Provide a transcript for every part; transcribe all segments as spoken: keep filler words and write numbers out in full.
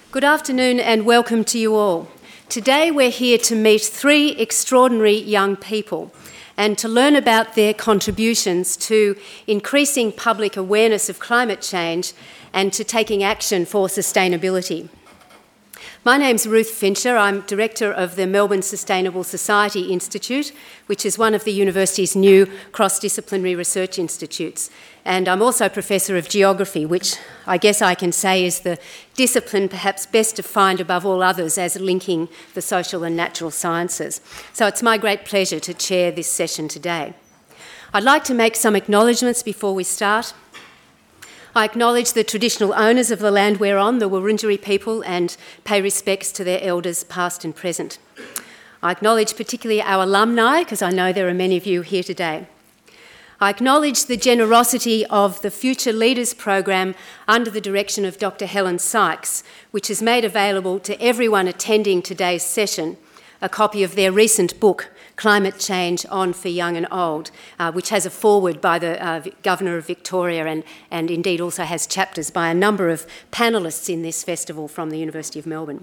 Good afternoon and welcome to you all. Today we're here to meet three extraordinary young people and to learn about their contributions to increasing public awareness of climate change and to taking action for sustainability. My name's Ruth Fincher. I'm Director of the Melbourne Sustainable Society Institute, which is one of the university's new cross-disciplinary research institutes. And I'm also Professor of Geography, which I guess I can say is the discipline perhaps best defined above all others as linking the social and natural sciences. So it's my great pleasure to chair this session today. I'd like to make some acknowledgements before we start. I acknowledge the traditional owners of the land we're on, the Wurundjeri people, and pay respects to their elders past and present. I acknowledge particularly our alumni, because I know there are many of you here today. I acknowledge the generosity of the Future Leaders program under the direction of Doctor Helen Sykes, which has made available to everyone attending today's session a copy of their recent book, Climate Change On for Young and Old, uh, which has a foreword by the uh, Governor of Victoria and, and indeed also has chapters by a number of panellists in this festival from the University of Melbourne.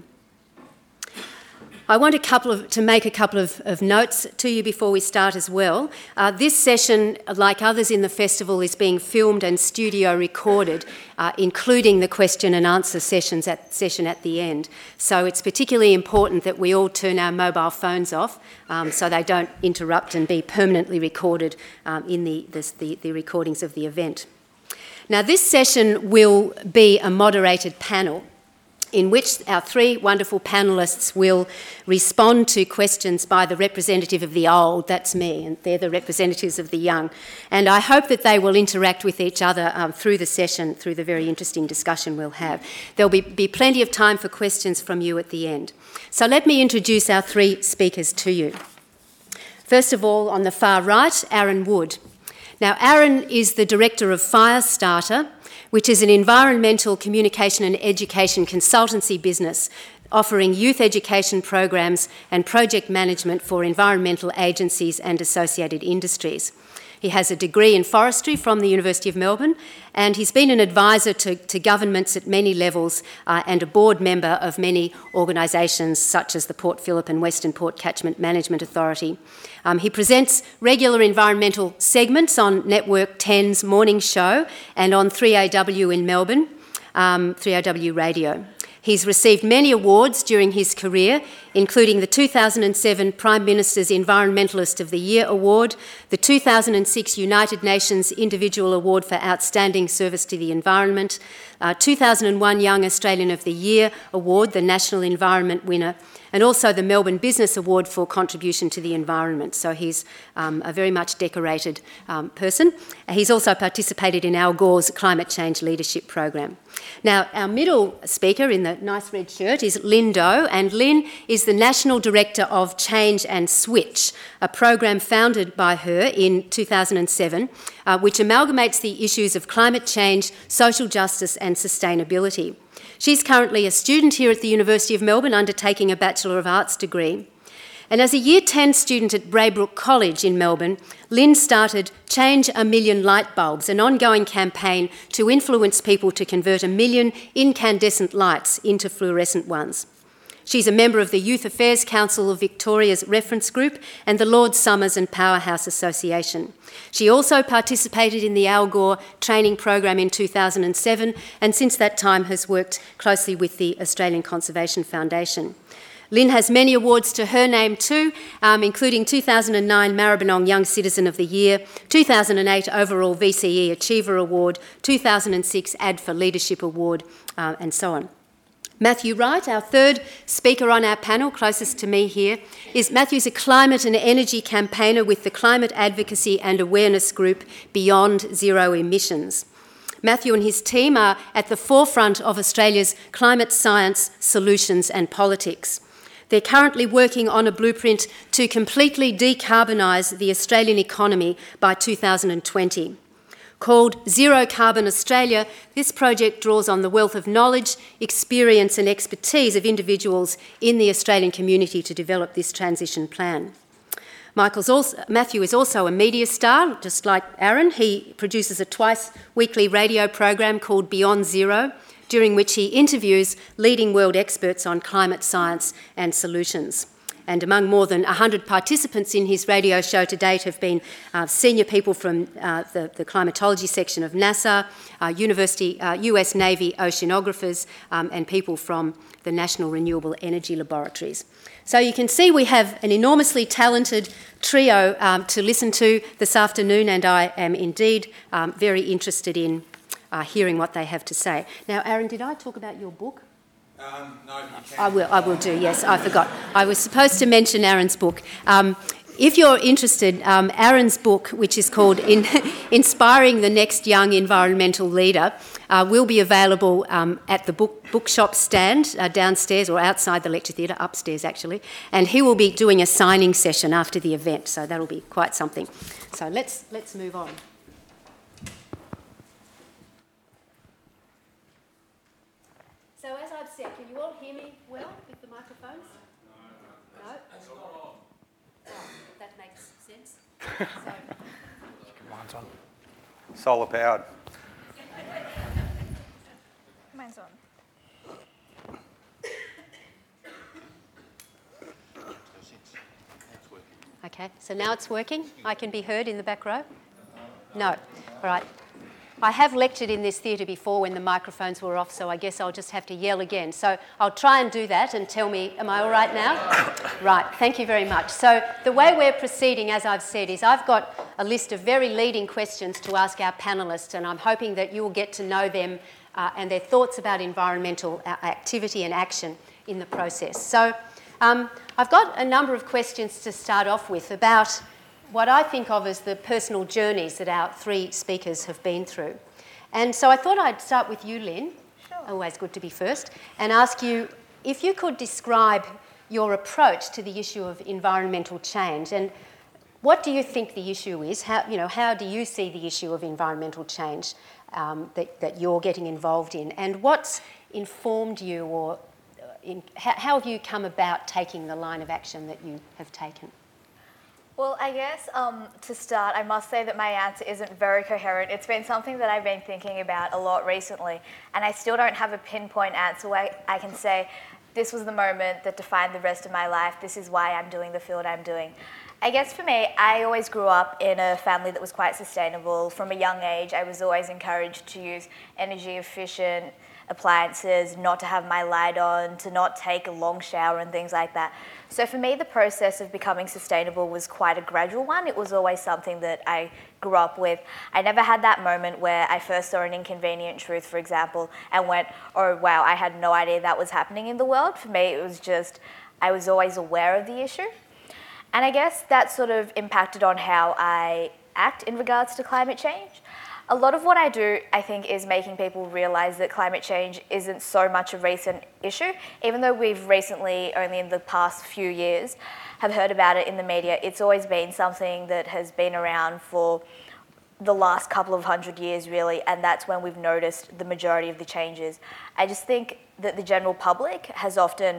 I want a couple of, to make a couple of, of notes to you before we start as well. Uh, this session, like others in the festival, is being filmed and studio recorded, uh, including the question and answer sessions at, session at the end. So it's particularly important that we all turn our mobile phones off um, so they don't interrupt and be permanently recorded um, in the, this, the, the recordings of the event. Now, this session will be a moderated panel in which our three wonderful panellists will respond to questions by the representative of the old, that's me, and they're the representatives of the young. And I hope that they will interact with each other um, through the session, through the very interesting discussion we'll have. There'll be, be plenty of time for questions from you at the end. So let me introduce our three speakers to you. First of all, on the far right, Aaron Wood. Now, Aaron is the Director of Firestarter, which is an environmental communication and education consultancy business offering youth education programs and project management for environmental agencies and associated industries. He has a degree in forestry from the University of Melbourne, and he's been an advisor to, to governments at many levels uh, and a board member of many organisations such as the Port Phillip and Western Port Catchment Management Authority. Um, he presents regular environmental segments on Network ten's Morning Show and on three A W in Melbourne, um, three A W Radio. He's received many awards during his career, including the two thousand seven Prime Minister's Environmentalist of the Year Award, the two thousand six United Nations Individual Award for Outstanding Service to the Environment, uh, two thousand one Young Australian of the Year Award, the National Environment winner, and also the Melbourne Business Award for contribution to the environment. So he's um, a very much decorated um, person. He's also participated in Al Gore's Climate Change Leadership Program. Now, our middle speaker in the nice red shirt is Lynn Doe, and Lynn is the National Director of Change and Switch, a program founded by her in two thousand seven, uh, which amalgamates the issues of climate change, social justice and sustainability. She's currently a student here at the University of Melbourne undertaking a Bachelor of Arts degree. And as a Year ten student at Braybrook College in Melbourne, Lynn started Change a Million Light Bulbs, an ongoing campaign to influence people to convert a million incandescent lights into fluorescent ones. She's a member of the Youth Affairs Council of Victoria's Reference Group and the Lord Somers and Powerhouse Association. She also participated in the Al Gore training program in two thousand seven and since that time has worked closely with the Australian Conservation Foundation. Lynn has many awards to her name too, um, including two thousand nine Maribyrnong Young Citizen of the Year, two thousand eight Overall V C E Achiever Award, two thousand six A D for Leadership Award, uh, and so on. Matthew Wright, our third speaker on our panel, closest to me here, is Matthew's a climate and energy campaigner with the climate advocacy and awareness group Beyond Zero Emissions. Matthew and his team are at the forefront of Australia's climate science, solutions and politics. They're currently working on a blueprint to completely decarbonise the Australian economy by two thousand twenty. Called Zero Carbon Australia, this project draws on the wealth of knowledge, experience and expertise of individuals in the Australian community to develop this transition plan. Michael's also, Matthew is also a media star, just like Aaron. He produces a twice-weekly radio program called Beyond Zero, during which he interviews leading world experts on climate science and solutions. And among more than one hundred participants in his radio show to date have been uh, senior people from uh, the, the climatology section of NASA, uh, University, uh, U S Navy oceanographers, um, and people from the National Renewable Energy Laboratories. So you can see we have an enormously talented trio um, to listen to this afternoon, and I am indeed um, very interested in uh, hearing what they have to say. Now, Aaron, did I talk about your book? Um, no, you can. I will, I will do, yes, I forgot. I was supposed to mention Aaron's book. Um, if you're interested, um, Aaron's book, which is called In Inspiring the Next Young Environmental Leader, uh, will be available um, at the book, bookshop stand uh, downstairs, or outside the lecture theatre, upstairs actually, and he will be doing a signing session after the event, so that'll be quite something. So let's, let's move on. So as I've said, can you all hear me well with the microphones? No? No? Oh, that makes sense. So, Mine's on. Solar powered. Mine's on. okay, so now it's working? I can be heard in the back row? No. All right. I have lectured in this theatre before when the microphones were off, so I guess I'll just have to yell again. So I'll try and do that and tell me, am I all right now? Right, thank you very much. So the way we're proceeding, as I've said, is I've got a list of very leading questions to ask our panellists, and I'm hoping that you will get to know them uh, and their thoughts about environmental activity and action in the process. So um, I've got a number of questions to start off with about what I think of as the personal journeys that our three speakers have been through. And so I thought I'd start with you, Lynn, Sure. always good to be first, and ask you if you could describe your approach to the issue of environmental change, and what do you think the issue is? How, you know, how do you see the issue of environmental change um, that, that you're getting involved in, and what's informed you, or in, how, how have you come about taking the line of action that you have taken? Well, I guess um, to start, I must say that my answer isn't very coherent. It's been something that I've been thinking about a lot recently, and I still don't have a pinpoint answer where I can say, this was the moment that defined the rest of my life, this is why I'm doing the field I'm doing. I guess for me, I always grew up in a family that was quite sustainable. From a young age, I was always encouraged to use energy efficient appliances, not to have my light on, to not take a long shower and things like that. So for me, the process of becoming sustainable was quite a gradual one. It was always something that I grew up with. I never had that moment where I first saw an inconvenient truth, for example, and went, oh wow, I had no idea that was happening in the world. For me, it was just, I was always aware of the issue. And I guess that sort of impacted on how I act in regards to climate change. A lot of what I do, I think, is making people realise that climate change isn't so much a recent issue. Even though we've recently, only in the past few years, have heard about it in the media, it's always been something that has been around for the last couple of hundred years, really, and that's when we've noticed the majority of the changes. I just think that the general public has often,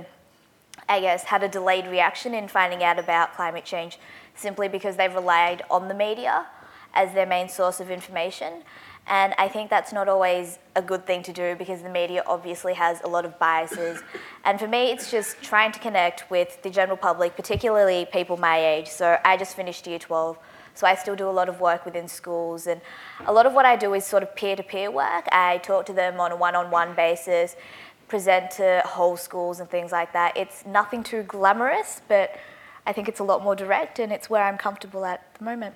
I guess, had a delayed reaction in finding out about climate change simply because they've relied on the media as their main source of information. And I think that's not always a good thing to do because the media obviously has a lot of biases. And for me, it's just trying to connect with the general public, particularly people my age. So I just finished year twelve, so I still do a lot of work within schools. And a lot of what I do is sort of peer-to-peer work. I talk to them on a one-on-one basis, present to whole schools and things like that. It's nothing too glamorous, but I think it's a lot more direct, and it's where I'm comfortable at the moment.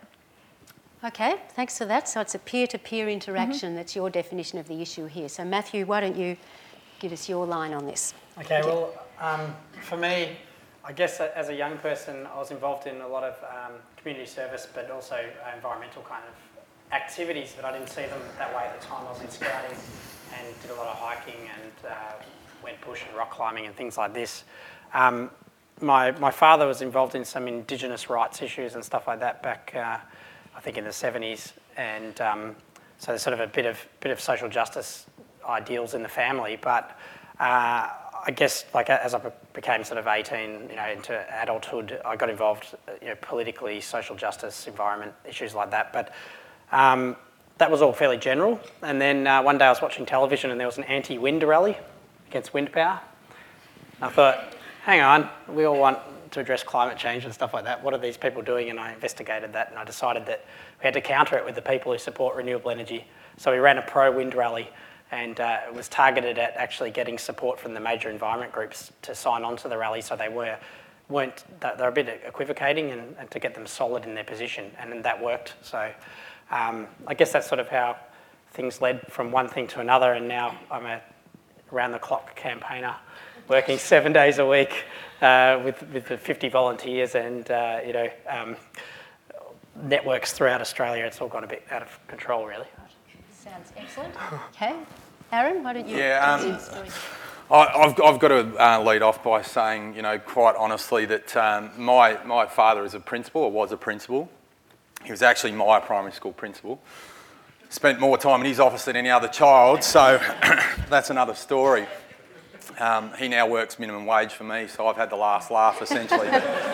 Okay, thanks for that. So it's a peer-to-peer interaction. Mm-hmm. That's your definition of the issue here. So Matthew, why don't you give us your line on this? Okay, well, um, for me, I guess as a young person, I was involved in a lot of um, community service, but also uh, environmental kind of activities, but I didn't see them that way at the time. I was in scouting and did a lot of hiking and uh, went bush and rock climbing and things like this. Um, my, my father was involved in some Indigenous rights issues and stuff like that back uh, I think in the seventies, and um, so there's sort of a bit of bit of social justice ideals in the family. But uh, I guess, like as I became sort of eighteen, you know, into adulthood, I got involved, you know, politically, social justice, environment issues like that. But um, that was all fairly general. And then uh, one day I was watching television and there was an anti-wind rally against wind power. I thought, hang on, we all want to address climate change and stuff like that. What are these people doing? And I investigated that and I decided that we had to counter it with the people who support renewable energy. So we ran a pro-wind rally and uh, it was targeted at actually getting support from the major environment groups to sign on to the rally, so they were, weren't, they're a bit equivocating, and, and to get them solid in their position, and that worked. So um, I guess that's sort of how things led from one thing to another, and now I'm a round-the-clock campaigner, working seven days a week uh, with, with the fifty volunteers and uh, you know, um, networks throughout Australia. It's all gone a bit out of control, really. Sounds excellent. Okay. Aaron, why don't you... Yeah, um, I, I've, I've got to uh, lead off by saying, you know, quite honestly that um, my, my father is a principal, or was a principal. He was actually my primary school principal. Spent more time in his office than any other child, so that's another story. Um, he now works minimum wage for me, so I've had the last laugh, essentially.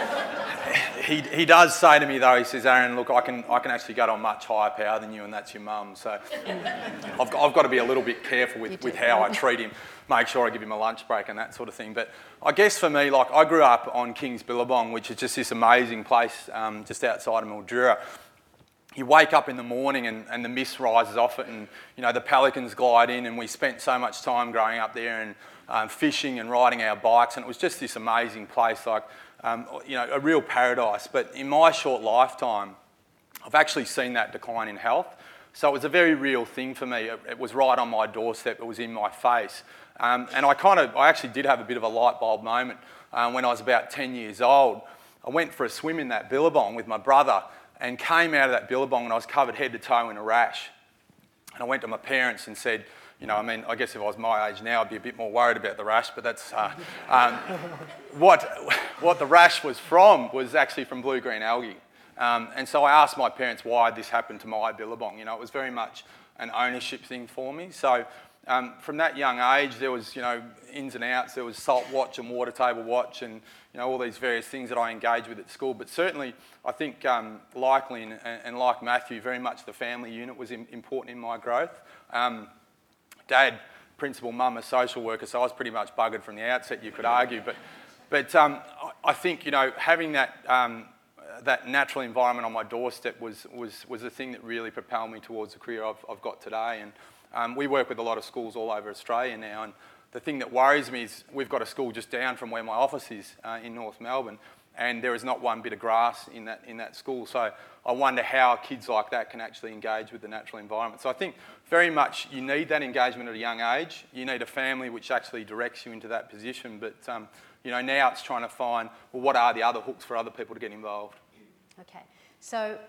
He, he does say to me, though, he says, Aaron, look, I can I can actually go to a much higher power than you, and that's your mum. So I've, I've got to be a little bit careful with, with how I treat him, make sure I give him a lunch break and that sort of thing. But I guess for me, like, I grew up on Kings Billabong, which is just this amazing place um, just outside of Mildura. You wake up in the morning and, and the mist rises off it, and, you know, the pelicans glide in, and we spent so much time growing up there and um, fishing and riding our bikes, and it was just this amazing place, like, Um, you know, a real paradise. But in my short lifetime, I've actually seen that decline in health. So it was a very real thing for me. It, it was right on my doorstep. It was in my face. Um, and I kind of, I actually did have a bit of a light bulb moment um, when I was about ten years old. I went for a swim in that billabong with my brother and came out of that billabong and I was covered head to toe in a rash. And I went to my parents and said, you know, I mean, I guess if I was my age now, I'd be a bit more worried about the rash, but that's... Uh, um, what, what the rash was from was actually from blue-green algae. Um, and so I asked my parents why this happened to my billabong. You know, it was very much an ownership thing for me. So um, from that young age, there was, you know, ins and outs. There was salt watch and water table watch and, you know, all these various things that I engaged with at school. But certainly, I think, um, like Lynn and, and like Matthew, very much the family unit was in, important in my growth. Um, Dad, principal, mum, a social worker, so I was pretty much buggered from the outset, you could argue. But, but um, I think, you know, having that um, that natural environment on my doorstep was was was the thing that really propelled me towards the career I've, I've got today. And um, we work with a lot of schools all over Australia now. And the thing that worries me is we've got a school just down from where my office is uh, in North Melbourne, and there is not one bit of grass in that in that school. So I wonder how kids like that can actually engage with the natural environment. So I think very much you need that engagement at a young age. You need a family which actually directs you into that position. But um, you know, now it's trying to find, well, what are the other hooks for other people to get involved? Okay, so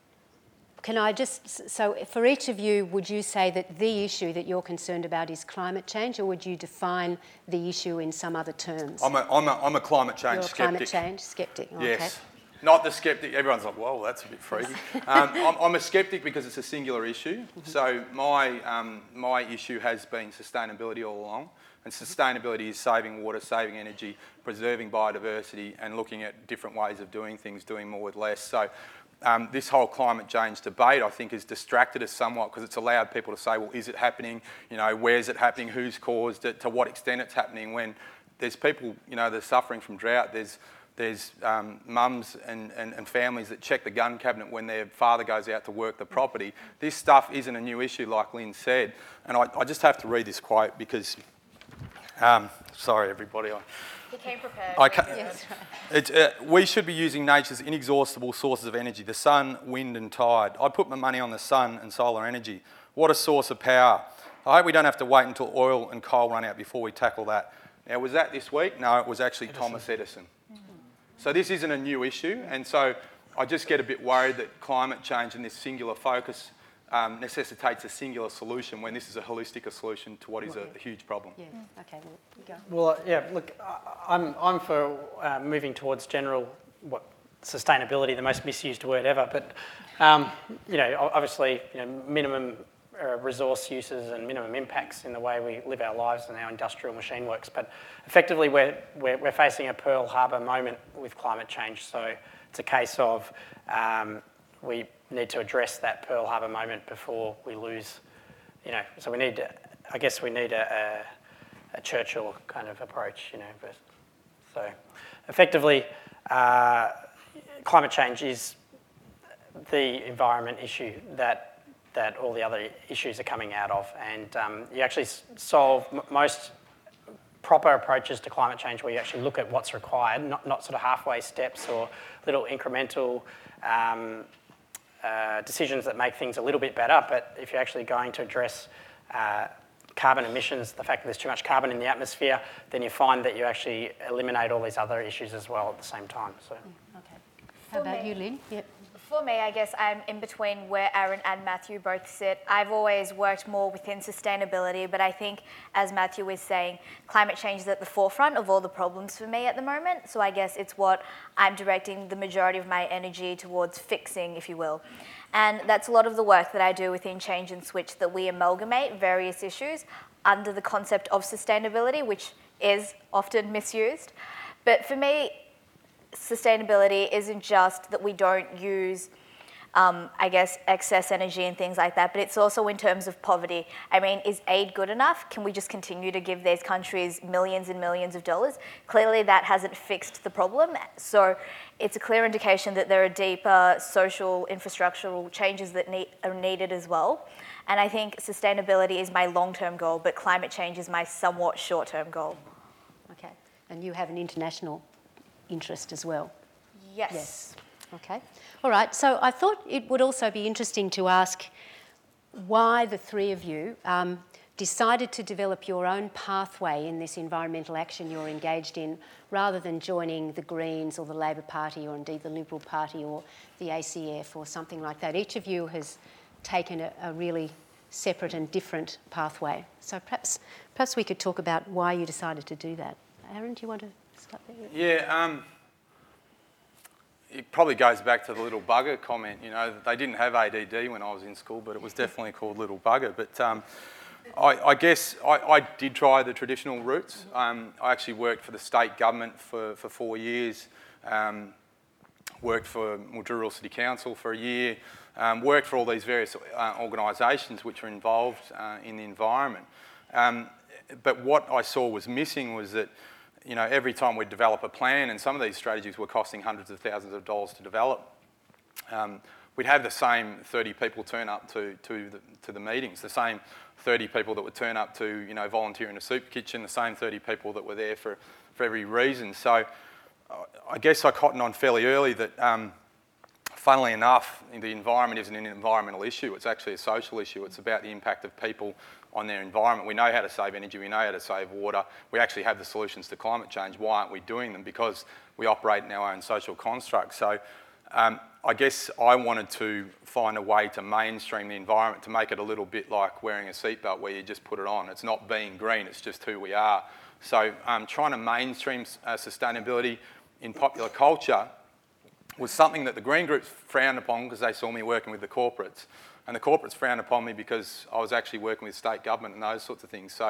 can I just, so for each of you, would you say that the issue that you're concerned about is climate change, or would you define the issue in some other terms? I'm a, I'm a, I'm a climate change You're a sceptic. climate change sceptic, okay. Yes. Not the sceptic, everyone's like, whoa, that's a bit freaky. um, I'm, I'm a sceptic because it's a singular issue. Mm-hmm. So my, um, my issue has been sustainability all along. And sustainability is saving water, saving energy, preserving biodiversity, and looking at different ways of doing things, doing more with less. So um, this whole climate change debate, I think, has distracted us somewhat because it's allowed people to say, well, is it happening? You know, where's it happening? Who's caused it? To what extent it's happening? When there's people, you know, they're suffering from drought. There's There's um, mums and, and, and families that check the gun cabinet when their father goes out to work the property. This stuff isn't a new issue, like Lynn said. And I, I just have to read this quote because, um, sorry everybody. I, He came prepared. I can't, Yes, it's, uh, we should be using nature's inexhaustible sources of energy, the sun, wind and tide. I put my money on the sun and solar energy. What a source of power. I hope we don't have to wait until oil and coal run out before we tackle that. Now, was that this week? No, it was actually Edison. Thomas Edison. So this isn't a new issue, and so I just get a bit worried that climate change and this singular focus um, necessitates a singular solution when this is a holistic solution to what is a, a huge problem. Yeah, okay, well, you go. Well, uh, yeah, look, I- I'm, I'm for uh, moving towards general, what, sustainability, the most misused word ever, but, um, you know, obviously, you know, minimum uh, resource uses and minimum impacts in the way we live our lives and our industrial machine works. But effectively, we're, we're, we're facing a Pearl Harbor moment with climate change. So it's a case of, um, we need to address that Pearl Harbor moment before we lose, you know, so we need, I guess we need a, a, a Churchill kind of approach, you know, but, so effectively, uh, climate change is the environment issue that that all the other issues are coming out of, and um, you actually solve m- most proper approaches to climate change where you actually look at what's required, not, not sort of halfway steps or little incremental um, uh, decisions that make things a little bit better, but if you're actually going to address uh, carbon emissions, the fact that there's too much carbon in the atmosphere, then you find that you actually eliminate all these other issues as well at the same time. So. Okay. How about you, Lynn? Yep. For me, I guess I'm in between where Aaron and Matthew both sit. I've always worked more within sustainability, but I think, as Matthew was saying, climate change is at the forefront of all the problems for me at the moment. So I guess it's what I'm directing the majority of my energy towards fixing, if you will. And that's a lot of the work that I do within Change and Switch, that we amalgamate various issues under the concept of sustainability, which is often misused. But for me, sustainability isn't just that we don't use, um, I guess, excess energy and things like that, but it's also in terms of poverty. I mean, is aid good enough? Can we just continue to give these countries millions and millions of dollars? Clearly that hasn't fixed the problem. So it's a clear indication that there are deeper social infrastructural changes that need, are needed as well. And I think sustainability is my long-term goal, but climate change is my somewhat short-term goal. Okay. And you have an international interest as well? Yes. Yes. Okay. All right. So I thought it would also be interesting to ask why the three of you um, decided to develop your own pathway in this environmental action you're engaged in, rather than joining the Greens or the Labor Party or indeed the Liberal Party or the A C F or something like that. Each of you has taken a, a really separate and different pathway. So perhaps, perhaps we could talk about why you decided to do that. Aaron, do you want to start there? Yeah, um, it probably goes back to the little bugger comment. You know, they didn't have A D D when I was in school, but it was definitely called little bugger. But um, I, I guess I, I did try the traditional routes. Um, I actually worked for the state government for, for four years, um, worked for Mildura City Council for a year, um, worked for all these various uh, organisations which are involved uh, in the environment. Um, but what I saw was missing was that, you know, every time we'd develop a plan, and some of these strategies were costing hundreds of thousands of dollars to develop, um, we'd have the same thirty people turn up to, to, the, to the meetings, the same thirty people that would turn up to, you know, volunteer in a soup kitchen, the same thirty people that were there for, for every reason. So uh, I guess I cottoned on fairly early that, um, funnily enough, the environment isn't an environmental issue, it's actually a social issue. It's about the impact of people on their environment. We know how to save energy, we know how to save water, we actually have the solutions to climate change. Why aren't we doing them? Because we operate in our own social construct. So um, I guess I wanted to find a way to mainstream the environment, to make it a little bit like wearing a seatbelt where you just put it on. It's not being green, it's just who we are. So um, trying to mainstream uh, sustainability in popular culture was something that the green groups frowned upon because they saw me working with the corporates. And the corporates frowned upon me because I was actually working with state government and those sorts of things. So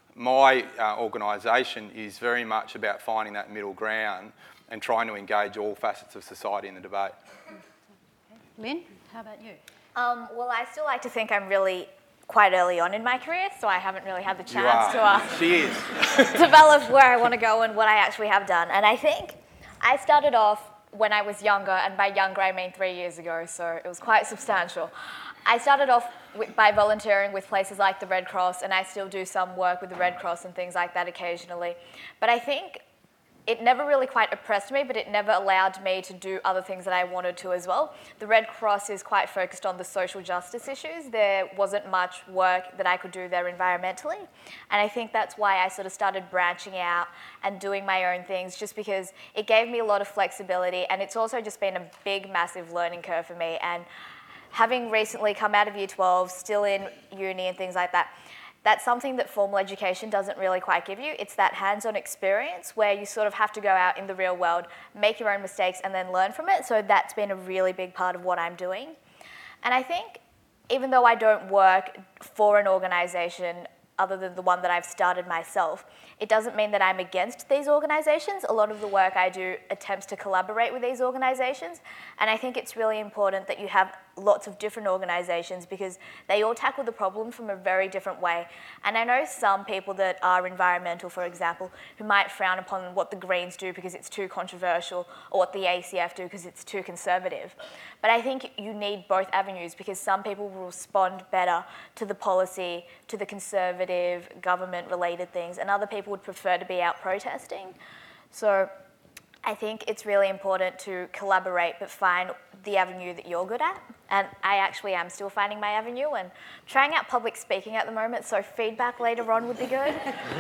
my uh, organisation is very much about finding that middle ground and trying to engage all facets of society in the debate. Okay. Lynn, how about you? Um, well, I still like to think I'm really quite early on in my career, so I haven't really had the You chance are. to uh, She is. develop where I want to go and what I actually have done. And I think I started off when I was younger, and by younger I mean three years ago, so it was quite substantial. I started off with, by volunteering with places like the Red Cross, and I still do some work with the Red Cross and things like that occasionally. But I think it never really quite oppressed me, but it never allowed me to do other things that I wanted to as well. The Red Cross is quite focused on the social justice issues. There wasn't much work that I could do there environmentally. And I think that's why I sort of started branching out and doing my own things, just because it gave me a lot of flexibility, and it's also just been a big, massive learning curve for me. And having recently come out of year twelve, still in uni and things like that, that's something that formal education doesn't really quite give you. It's that hands-on experience where you sort of have to go out in the real world, make your own mistakes, and then learn from it. So that's been a really big part of what I'm doing. And I think even though I don't work for an organisation, other than the one that I've started myself. It doesn't mean that I'm against these organisations. A lot of the work I do attempts to collaborate with these organisations, and I think it's really important that you have lots of different organisations because they all tackle the problem from a very different way. And I know some people that are environmental, for example, who might frown upon what the Greens do because it's too controversial, or what the A C F do because it's too conservative. But I think you need both avenues because some people will respond better to the policy, to the conservative, government-related things, and other people would prefer to be out protesting. So I think it's really important to collaborate but find the avenue that you're good at. And I actually am still finding my avenue and trying out public speaking at the moment, so feedback later on would be good.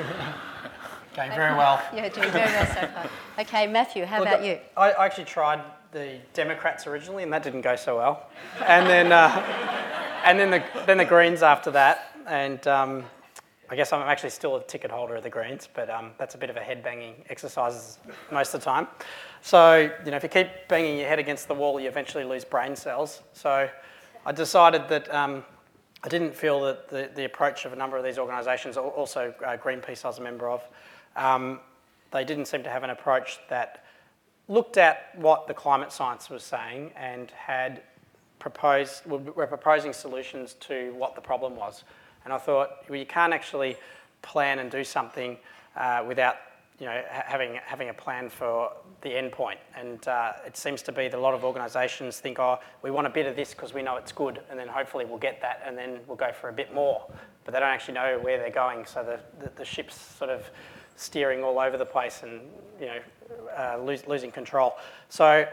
Going very well. Yeah, doing very well so far. Okay, Matthew, how Look, about you? I I actually tried the Democrats originally, and that didn't go so well. And then, uh, and then the then the Greens after that, and um, I guess I'm actually still a ticket holder of the Greens, but um, that's a bit of a head-banging exercise most of the time. So, you know, if you keep banging your head against the wall, you eventually lose brain cells. So I decided that um, I didn't feel that the, the approach of a number of these organisations, also uh, Greenpeace I was a member of, um, they didn't seem to have an approach that looked at what the climate science was saying and had proposed, were proposing solutions to what the problem was. And I thought, well, you can't actually plan and do something uh, without, you know, ha- having having a plan for the end point. And uh, it seems to be that a lot of organisations think, oh, we want a bit of this because we know it's good, and then hopefully we'll get that, and then we'll go for a bit more. But they don't actually know where they're going, so the the, the ship's sort of steering all over the place, and you know, uh, lose, losing control. So.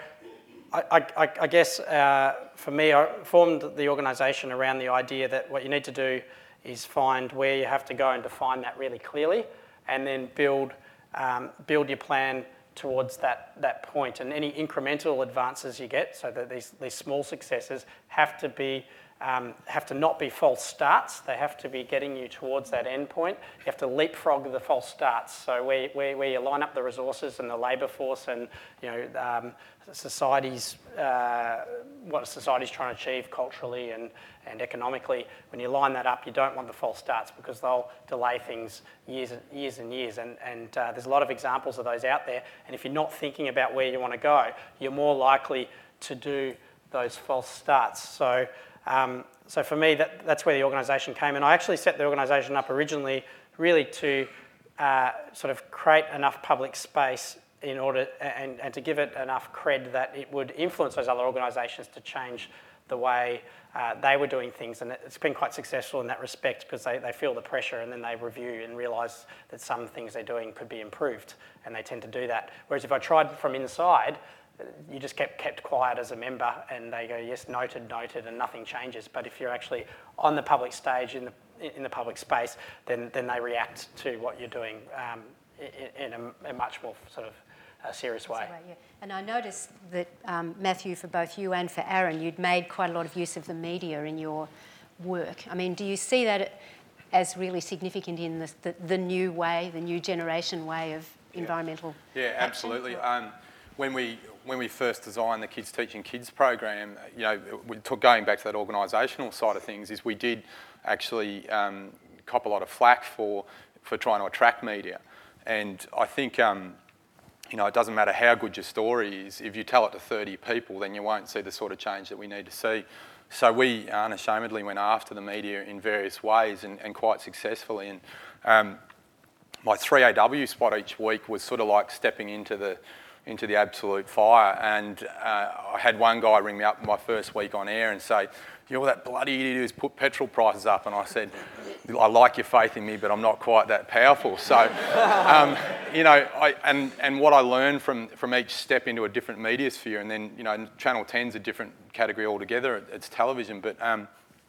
I, I, I guess uh, for me, I formed the organisation around the idea that what you need to do is find where you have to go and define that really clearly, and then build um, build your plan towards that that point. And any incremental advances you get, so that these these small successes have to be um, have to not be false starts. They have to be getting you towards that end point. You have to leapfrog the false starts. So where where, where you line up the resources and the labour force and you know. Um, society's, uh, what society's trying to achieve culturally and, and economically, when you line that up, you don't want the false starts because they'll delay things years and years and years. And, and uh, there's a lot of examples of those out there. And if you're not thinking about where you want to go, you're more likely to do those false starts. So, um, so for me, that, that's where the organisation came. And I actually set the organisation up originally really to uh, sort of create enough public space in order, and, and to give it enough cred that it would influence those other organisations to change the way uh, they were doing things. And it's been quite successful in that respect because they, they feel the pressure and then they review and realise that some things they're doing could be improved, and they tend to do that. Whereas if I tried from inside, you just kept kept quiet as a member and they go, yes, noted, noted, and nothing changes. But if you're actually on the public stage, in the, in the public space, then, then they react to what you're doing um, in, in a, a much more sort of a serious way. Right, yeah. And I noticed that, um, Matthew, for both you and for Aaron, you'd made quite a lot of use of the media in your work. I mean, do you see that as really significant in the, the, the new way, the new generation way of yeah. environmental Yeah, action? absolutely. Um, when we when we first designed the Kids Teaching Kids program, you know, we took, going back to that organisational side of things, is we did actually um, cop a lot of flack for for trying to attract media, and I think. Um, You know, it doesn't matter how good your story is. If you tell it to thirty people, then you won't see the sort of change that we need to see. So we unashamedly went after the media in various ways and, and quite successfully. And um, my three A W spot each week was sort of like stepping into the into the absolute fire. And uh, I had one guy ring me up my first week on air and say, "You know, that bloody idiot who's put petrol prices up." And I said, "I like your faith in me, but I'm not quite that powerful." So, um, you know, I, and, and what I learned from, from each step into a different media sphere, and then, you know, Channel ten's a different category altogether, it's television, but um,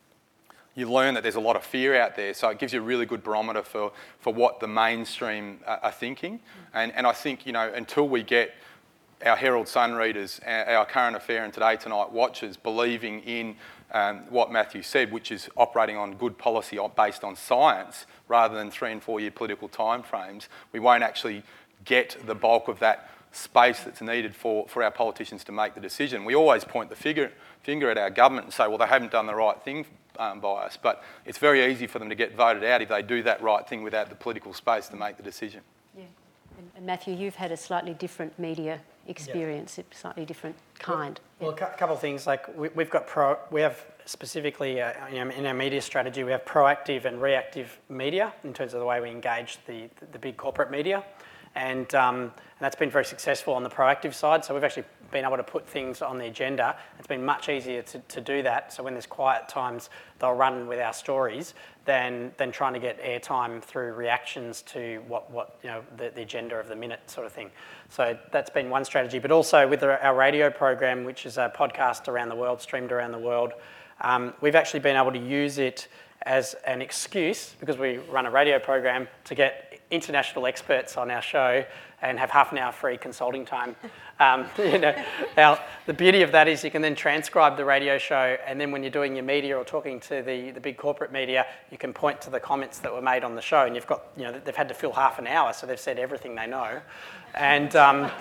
you learn that there's a lot of fear out there, so it gives you a really good barometer for, for what the mainstream are, are thinking. And, and I think, you know, until we get our Herald Sun readers, our, our Current Affair and Today Tonight watchers believing in um, what Matthew said, which is operating on good policy based on science rather than three and four year political timeframes, we won't actually get the bulk of that space that's needed for, for our politicians to make the decision. We always point the figure, finger at our government and say, well, they haven't done the right thing um, bias. But it's very easy for them to get voted out if they do that right thing without the political space to make the decision. Yeah. And, and Matthew, you've had a slightly different media experience, yeah. a slightly different kind. Well, yeah. well a couple of things. Like we, we've got pro, we have specifically uh, you know, in our media strategy, we have proactive and reactive media in terms of the way we engage the the, the big corporate media, and um, and that's been very successful on the proactive side. So we've actually been able to put things on the agenda. It's been much easier to, to do that. So when there's quiet times, they'll run with our stories than than trying to get airtime through reactions to what, what you know the, the agenda of the minute sort of thing. So that's been one strategy. But also with our, our radio program, which is a podcast around the world, streamed around the world, um, we've actually been able to use it as an excuse, because we run a radio program, to get international experts on our show and have half an hour free consulting time. Um, you know, our, the beauty of that is you can then transcribe the radio show, and then when you're doing your media or talking to the, the big corporate media, you can point to the comments that were made on the show, and you've got, you know, they've had to fill half an hour, so they've said everything they know, and um,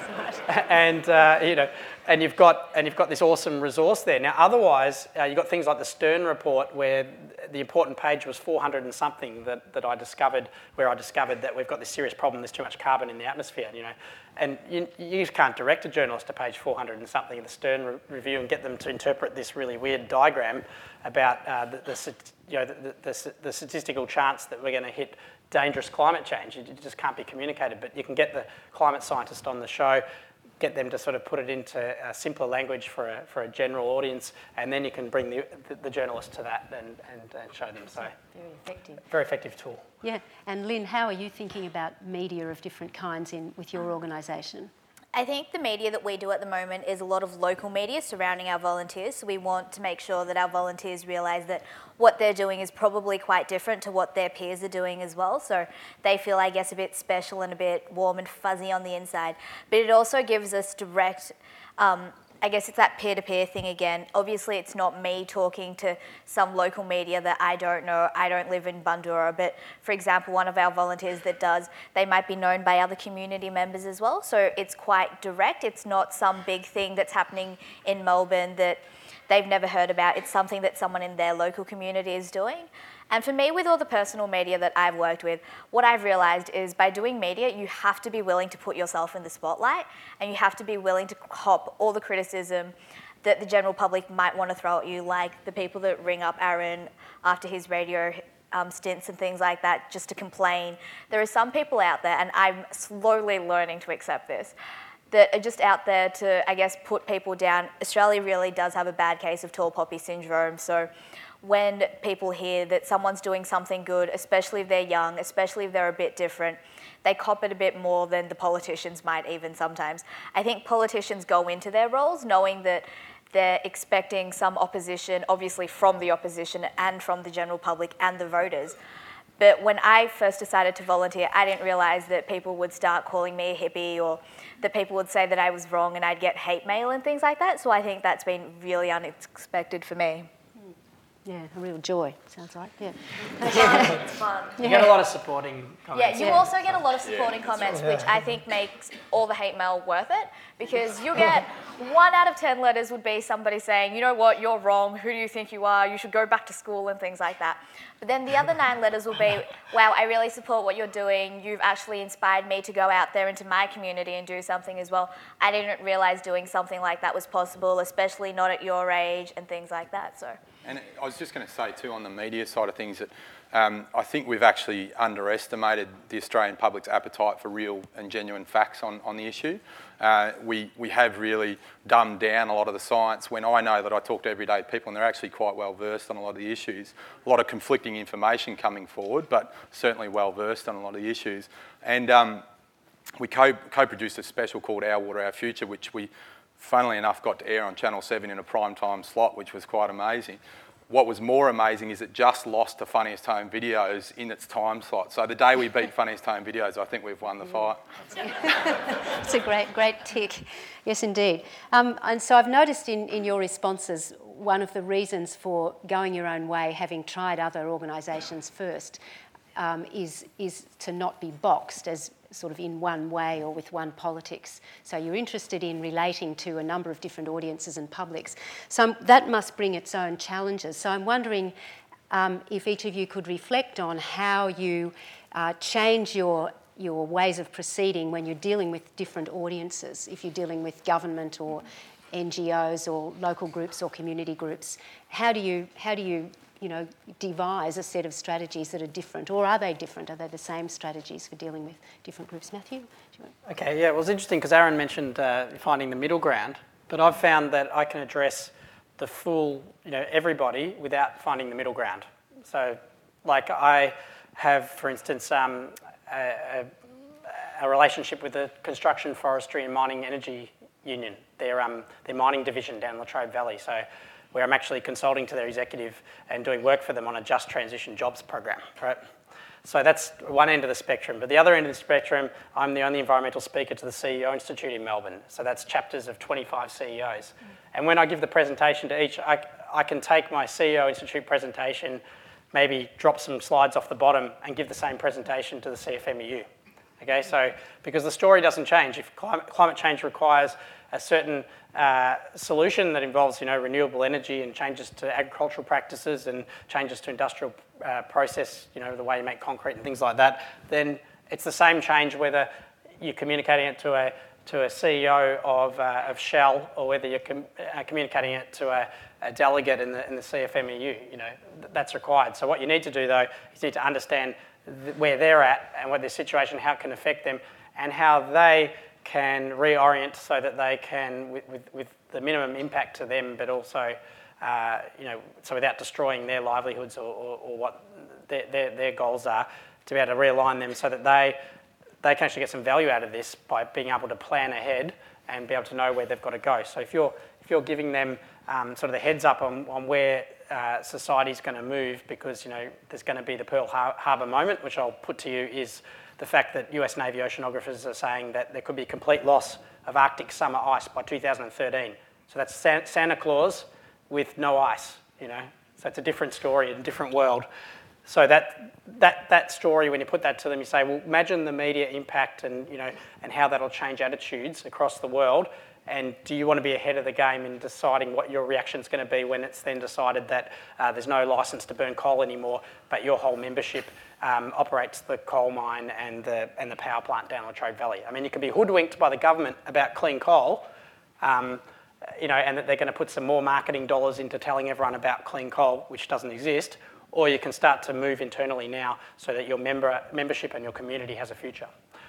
and uh, you know, and you've got and you've got this awesome resource there. Now, otherwise, uh, you've got things like the Stern report, where the important page was four hundred and something that, that I discovered, where I discovered that we've got this serious problem. There's too much carbon in the atmosphere, you know, and you, you just can't direct a journalist to page four hundred and something in the Stern re- review and get them to interpret this really weird diagram about uh, the, the you know the, the, the statistical chance that we're going to hit dangerous climate change. It just can't be communicated. But you can get the climate scientist on the show, get them to sort of put it into a simpler language for a, for a general audience, and then you can bring the, the, the journalist to that and, and, and show them. So very effective. Very effective tool. Yeah, and Lynn, how are you thinking about media of different kinds in with your organisation? I think the media that we do at the moment is a lot of local media surrounding our volunteers. So we want to make sure that our volunteers realise that what they're doing is probably quite different to what their peers are doing as well. So they feel, I guess, a bit special and a bit warm and fuzzy on the inside. But it also gives us direct, um, I guess it's that peer-to-peer thing again. Obviously, it's not me talking to some local media that I don't know. I don't live in Bundoora, but for example, one of our volunteers that does, they might be known by other community members as well. So it's quite direct. It's not some big thing that's happening in Melbourne that they've never heard about. It's something that someone in their local community is doing. And for me, with all the personal media that I've worked with, what I've realised is by doing media, you have to be willing to put yourself in the spotlight, and you have to be willing to cop all the criticism that the general public might want to throw at you, like the people that ring up Aaron after his radio um, stints and things like that just to complain. There are some people out there, and I'm slowly learning to accept this, that are just out there to, I guess, put people down. Australia really does have a bad case of tall poppy syndrome, so when people hear that someone's doing something good, especially if they're young, especially if they're a bit different, they cop it a bit more than the politicians might even sometimes. I think politicians go into their roles knowing that they're expecting some opposition, obviously from the opposition and from the general public and the voters. But when I first decided to volunteer, I didn't realise that people would start calling me a hippie, or that people would say that I was wrong and I'd get hate mail and things like that. So I think that's been really unexpected for me. Yeah, a real joy, sounds like, yeah. It's fun. You get a lot of supporting comments. Yeah, you also get a lot of supporting comments, which I think makes all the hate mail worth it, because you get one out of ten letters would be somebody saying, you know what, you're wrong, who do you think you are, you should go back to school and things like that. But then the other nine letters will be, wow, I really support what you're doing, you've actually inspired me to go out there into my community and do something as well. I didn't realise doing something like that was possible, especially not at your age and things like that, so. And I was just going to say too, on the media side of things, that um, I think we've actually underestimated the Australian public's appetite for real and genuine facts on, on the issue. Uh, we, we have really dumbed down a lot of the science, when I know that I talk to everyday people and they're actually quite well versed on a lot of the issues. A lot of conflicting information coming forward, but certainly well versed on a lot of the issues. And um, we co- co-produced a special called Our Water, Our Future, which we, funnily enough, got to air on Channel seven in a prime time slot, which was quite amazing. What was more amazing is it just lost to Funniest Home Videos in its time slot. So the day we beat Funniest Home Videos, I think we've won the fight. It's a great, great tick. Yes, indeed. Um, and so I've noticed in, in your responses, one of the reasons for going your own way, having tried other organisations first, um, is, is to not be boxed as sort of in one way or with one politics. So you're interested in relating to a number of different audiences and publics. So that must bring its own challenges. So I'm wondering, um, if each of you could reflect on how you uh, change your your ways of proceeding when you're dealing with different audiences, if you're dealing with government or N G Os or local groups or community groups. How do you, how do you, you know, devise a set of strategies that are different, or are they different? Are they the same strategies for dealing with different groups? Matthew? Do you want... Okay, yeah, well, it was interesting because Aaron mentioned uh, finding the middle ground, but I've found that I can address the full, you know, everybody without finding the middle ground. So, like I have, for instance, um, a, a, a relationship with the Construction, Forestry and Mining Energy Union, their, um, their mining division down Latrobe Valley. So where I'm actually consulting to their executive and doing work for them on a Just Transition Jobs program, right? So that's one end of the spectrum. But the other end of the spectrum, I'm the only environmental speaker to the C E O Institute in Melbourne. So that's chapters of twenty-five C E Os. Mm. And when I give the presentation to each, I, I can take my C E O Institute presentation, maybe drop some slides off the bottom and give the same presentation to the C F M E U. Okay, so because the story doesn't change. If climate, climate change requires a certain uh, solution that involves, you know, renewable energy and changes to agricultural practices and changes to industrial uh, process, you know, the way you make concrete and things like that, then it's the same change whether you're communicating it to a to a C E O of, uh, of Shell or whether you're com uh, communicating it to a, a delegate in the, in the C F M E U, you know, th that's required. So what you need to do though is you need to understand th where they're at and what their situation, how it can affect them, and how they can reorient so that they can, with, with, with the minimum impact to them, but also, uh, you know, so without destroying their livelihoods or, or, or what their, their, their goals are, to be able to realign them so that they, they can actually get some value out of this by being able to plan ahead and be able to know where they've got to go. So if you're, if you're giving them um, sort of the heads up on, on where uh, society's going to move, because, you know, there's going to be the Pearl Harbor moment, which I'll put to you is the fact that U S Navy oceanographers are saying that there could be complete loss of Arctic summer ice by two thousand thirteen. So that's San Santa Claus with no ice, you know. So it's a different story, a different world. So that, that, that story, when you put that to them, you say, well, imagine the media impact and, you know, and how that'll change attitudes across the world. And do you want to be ahead of the game in deciding what your reaction's going to be when it's then decided that uh, there's no licence to burn coal anymore, but your whole membership um, operates the coal mine and the, and the power plant down Latrobe Valley? I mean, you can be hoodwinked by the government about clean coal, um, you know, and that they're going to put some more marketing dollars into telling everyone about clean coal, which doesn't exist, or you can start to move internally now so that your member, membership and your community has a future.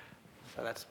So that's...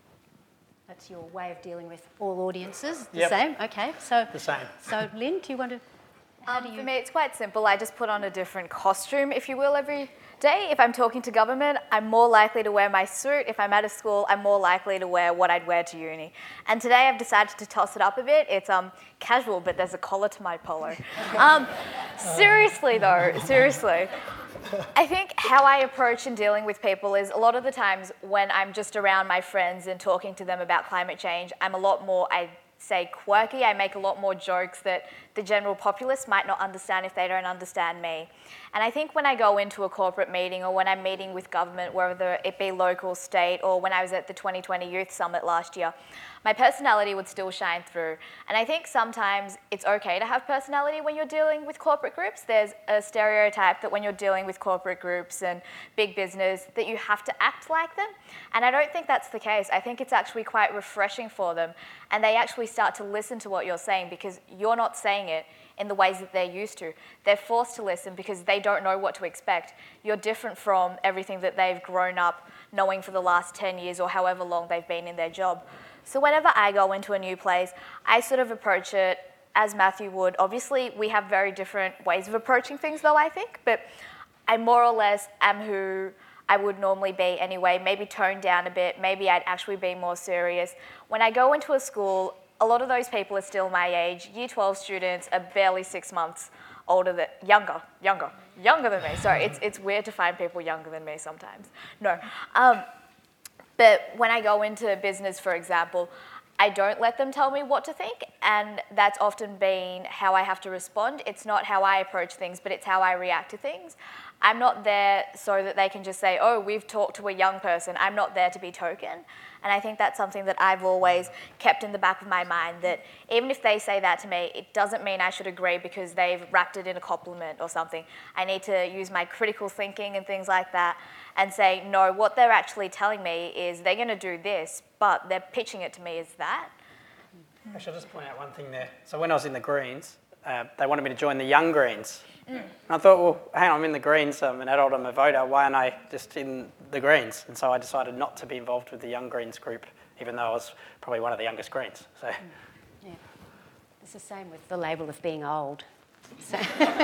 That's your way of dealing with all audiences, the Yep. same? Okay, so... The same. So, Lynn, do you want to... How Um, do you... For me, it's quite simple. I just put on a different costume, if you will, every day. If I'm talking to government, I'm more likely to wear my suit. If I'm at a school, I'm more likely to wear what I'd wear to uni. And today I've decided to toss it up a bit. It's um, casual, but there's a collar to my polo. Um, seriously, though, seriously. I think how I approach in dealing with people is a lot of the times when I'm just around my friends and talking to them about climate change, I'm a lot more, I say, quirky. I make a lot more jokes that the general populace might not understand if they don't understand me. And I think when I go into a corporate meeting or when I'm meeting with government, whether it be local, state, or when I was at the twenty twenty Youth Summit last year, my personality would still shine through. And I think sometimes it's okay to have personality when you're dealing with corporate groups. There's a stereotype that when you're dealing with corporate groups and big business, that you have to act like them. And I don't think that's the case. I think it's actually quite refreshing for them. And they actually start to listen to what you're saying because you're not saying it in the ways that they're used to. They're forced to listen because they don't know what to expect. You're different from everything that they've grown up knowing for the last ten years or however long they've been in their job. So whenever I go into a new place, I sort of approach it as Matthew would. Obviously, we have very different ways of approaching things though, I think, but I more or less am who I would normally be anyway, maybe toned down a bit, maybe I'd actually be more serious. When I go into a school, a lot of those people are still my age. Year twelve students are barely six months older than, younger, younger, younger than me. Sorry, it's, it's weird to find people younger than me sometimes. No. Um, But when I go into business, for example, I don't let them tell me what to think, and that's often been how I have to respond. It's not how I approach things, but it's how I react to things. I'm not there so that they can just say, oh, we've talked to a young person. I'm not there to be token. And I think that's something that I've always kept in the back of my mind, that even if they say that to me, it doesn't mean I should agree because they've wrapped it in a compliment or something. I need to use my critical thinking and things like that and say, no, what they're actually telling me is they're going to do this, but they're pitching it to me as that. I should just point out one thing there. So when I was in the Greens, uh, they wanted me to join the Young Greens. Mm. And I thought, well, hang on, I'm in the Greens, I'm an adult, I'm a voter, why aren't I just in the Greens? And so I decided not to be involved with the Young Greens group, even though I was probably one of the youngest Greens. So, mm. Yeah. It's the same with the label of being old. So,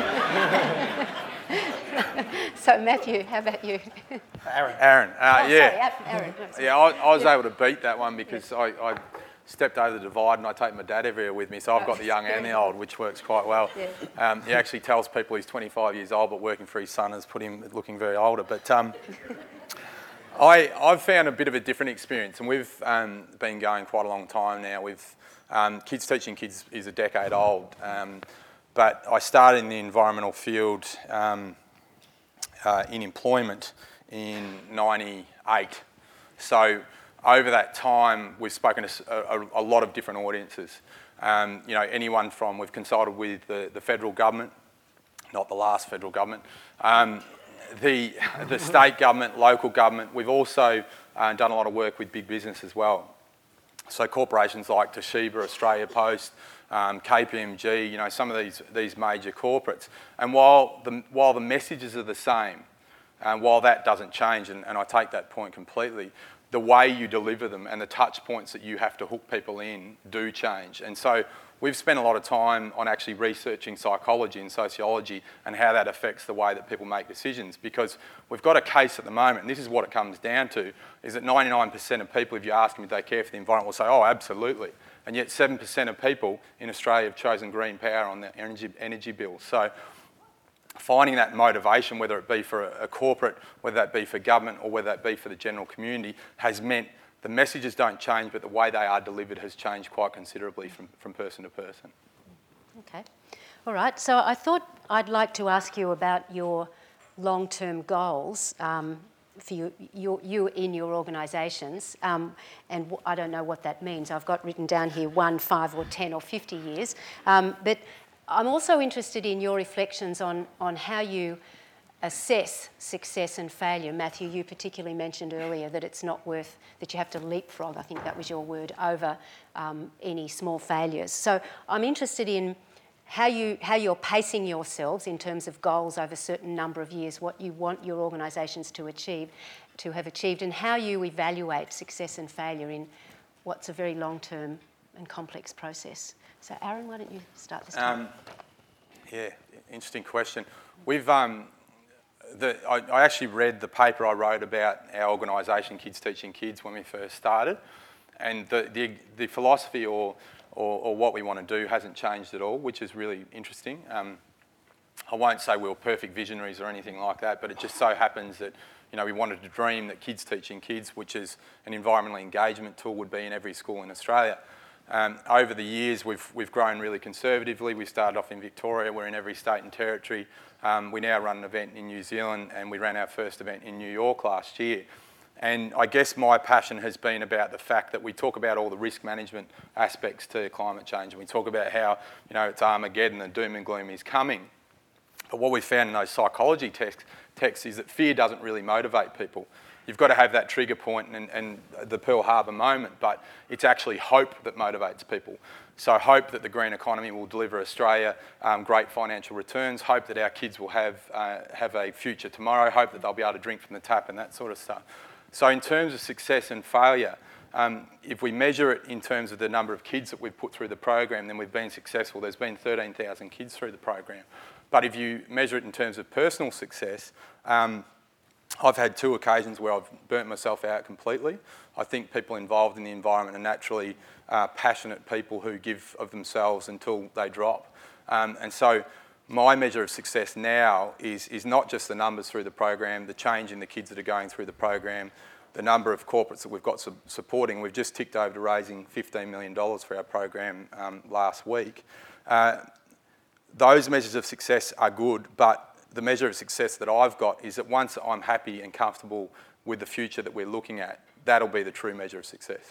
so Matthew, how about you? Aaron. Aaron, uh, oh, yeah. Sorry, Aaron. No, sorry. Yeah, I, I was able to beat that one because I, I stepped over the divide and I take my dad everywhere with me, so I've got the young and the old, which works quite well. Yeah. Um, he actually tells people he's twenty-five years old, but working for his son has put him looking very older. But um, I, I've found a bit of a different experience, and we've um, been going quite a long time now. With um, Kids Teaching Kids is a decade old, um, but I started in the environmental field um, uh, in employment in ninety-eight. So over that time, we've spoken to a, a, a lot of different audiences. Um, you know, anyone from, we've consulted with the, the federal government, not the last federal government, um, the, the state government, local government. We've also uh, done a lot of work with big business as well. So corporations like Toshiba, Australia Post, um, K P M G, you know, some of these, these major corporates. And while the, while the messages are the same, and while that doesn't change, and, and I take that point completely, the way you deliver them and the touch points that you have to hook people in do change. And so we've spent a lot of time on actually researching psychology and sociology and how that affects the way that people make decisions, because we've got a case at the moment, and this is what it comes down to, is that ninety-nine percent of people, if you ask them if they care for the environment, will say, oh, absolutely. And yet seven percent of people in Australia have chosen green power on their energy, energy bills. So finding that motivation, whether it be for a, a corporate, whether that be for government, or whether that be for the general community, has meant the messages don't change, but the way they are delivered has changed quite considerably from, from person to person. Okay. All right. So I thought I'd like to ask you about your long-term goals um, for you, you, you in your organisations. Um, and w- I don't know what that means. I've got written down here one, five, or ten, or fifty years. Um, but I'm also interested in your reflections on, on how you assess success and failure. Matthew, you particularly mentioned earlier that it's not worth, that you have to leapfrog, I think that was your word, over um, any small failures. So I'm interested in how, you, how you're pacing yourselves in terms of goals over a certain number of years, what you want your organisations to achieve, to have achieved, and how you evaluate success and failure in what's a very long-term and complex process. So, Aaron, why don't you start this time? Um, yeah, interesting question. We've, um, the, I, I actually read the paper I wrote about our organisation, Kids Teaching Kids, when we first started, and the, the, the philosophy or, or, or what we want to do hasn't changed at all, which is really interesting. Um, I won't say we were perfect visionaries or anything like that, but it just so happens that, you know, we wanted to dream that Kids Teaching Kids, which is an environmental engagement tool, would be in every school in Australia. Um, over the years, we've, we've grown really conservatively. We started off in Victoria, we're in every state and territory. Um, we now run an event in New Zealand, and we ran our first event in New York last year. And I guess my passion has been about the fact that we talk about all the risk management aspects to climate change, and we talk about how, you know, it's Armageddon and doom and gloom is coming. But what we found in those psychology texts, texts is that fear doesn't really motivate people. You've got to have that trigger point and, and the Pearl Harbor moment, but it's actually hope that motivates people. So hope that the green economy will deliver Australia um, great financial returns, hope that our kids will have, uh, have a future tomorrow, hope that they'll be able to drink from the tap and that sort of stuff. So in terms of success and failure, um, if we measure it in terms of the number of kids that we've put through the program, then we've been successful. There's been thirteen thousand kids through the program. But if you measure it in terms of personal success, um, I've had two occasions where I've burnt myself out completely. I think people involved in the environment are naturally uh, passionate people who give of themselves until they drop. Um, and so my measure of success now is, is not just the numbers through the program, the change in the kids that are going through the program, the number of corporates that we've got su- supporting. We've just ticked over to raising fifteen million dollars for our program um, last week. Uh, those measures of success are good, but the measure of success that I've got is that once I'm happy and comfortable with the future that we're looking at, that'll be the true measure of success.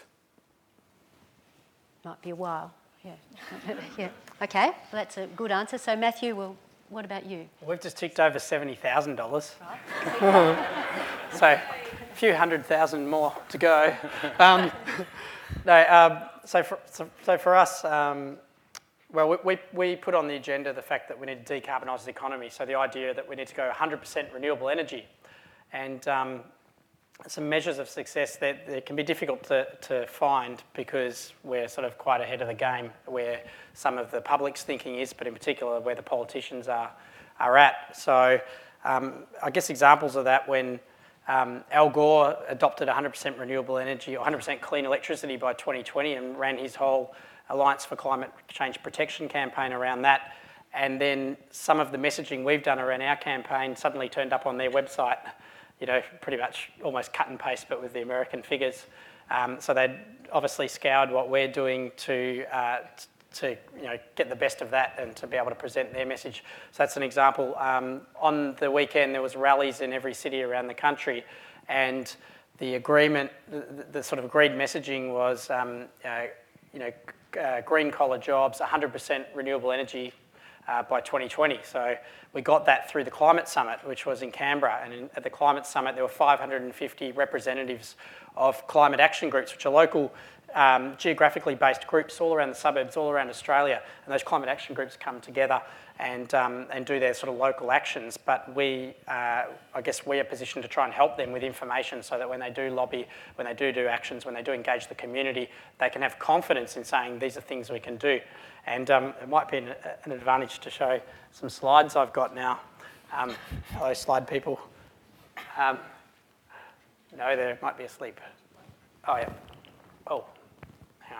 Might be a while, yeah. yeah. Okay, well, that's a good answer. So Matthew, well, what about you? We've just ticked over seventy thousand dollars. Right. So a few hundred thousand more to go. Um, no, um, so, for, so, so for us, um, well, we, we, we put on the agenda the fact that we need to decarbonise the economy, so the idea that we need to go one hundred percent renewable energy. And um, some measures of success that, that can be difficult to, to find because we're sort of quite ahead of the game where some of the public's thinking is, but in particular where the politicians are, are at. So um, I guess examples of that when um, Al Gore adopted one hundred percent renewable energy or one hundred percent clean electricity by twenty twenty and ran his whole Alliance for Climate Change Protection campaign around that. And then some of the messaging we've done around our campaign suddenly turned up on their website, you know, pretty much almost cut and paste, but with the American figures. Um, so they'd obviously scoured what we're doing to, uh, to you know, get the best of that and to be able to present their message. So that's an example. Um, on the weekend, there was rallies in every city around the country, and the agreement, the, the sort of agreed messaging was, um, uh, you know, uh, green collar jobs, one hundred percent renewable energy Uh, by twenty twenty. So we got that through the Climate Summit, which was in Canberra. And in, at the Climate Summit, there were five hundred fifty representatives of climate action groups, which are local, um, geographically based groups all around the suburbs, all around Australia. And those climate action groups come together and, um, and do their sort of local actions. But we, uh, I guess we are positioned to try and help them with information so that when they do lobby, when they do do actions, when they do engage the community, they can have confidence in saying these are things we can do. And um, it might be an, an advantage to show some slides I've got now. Um, hello, slide people. Um, no, they might be asleep. Oh, yeah. Oh, hang on.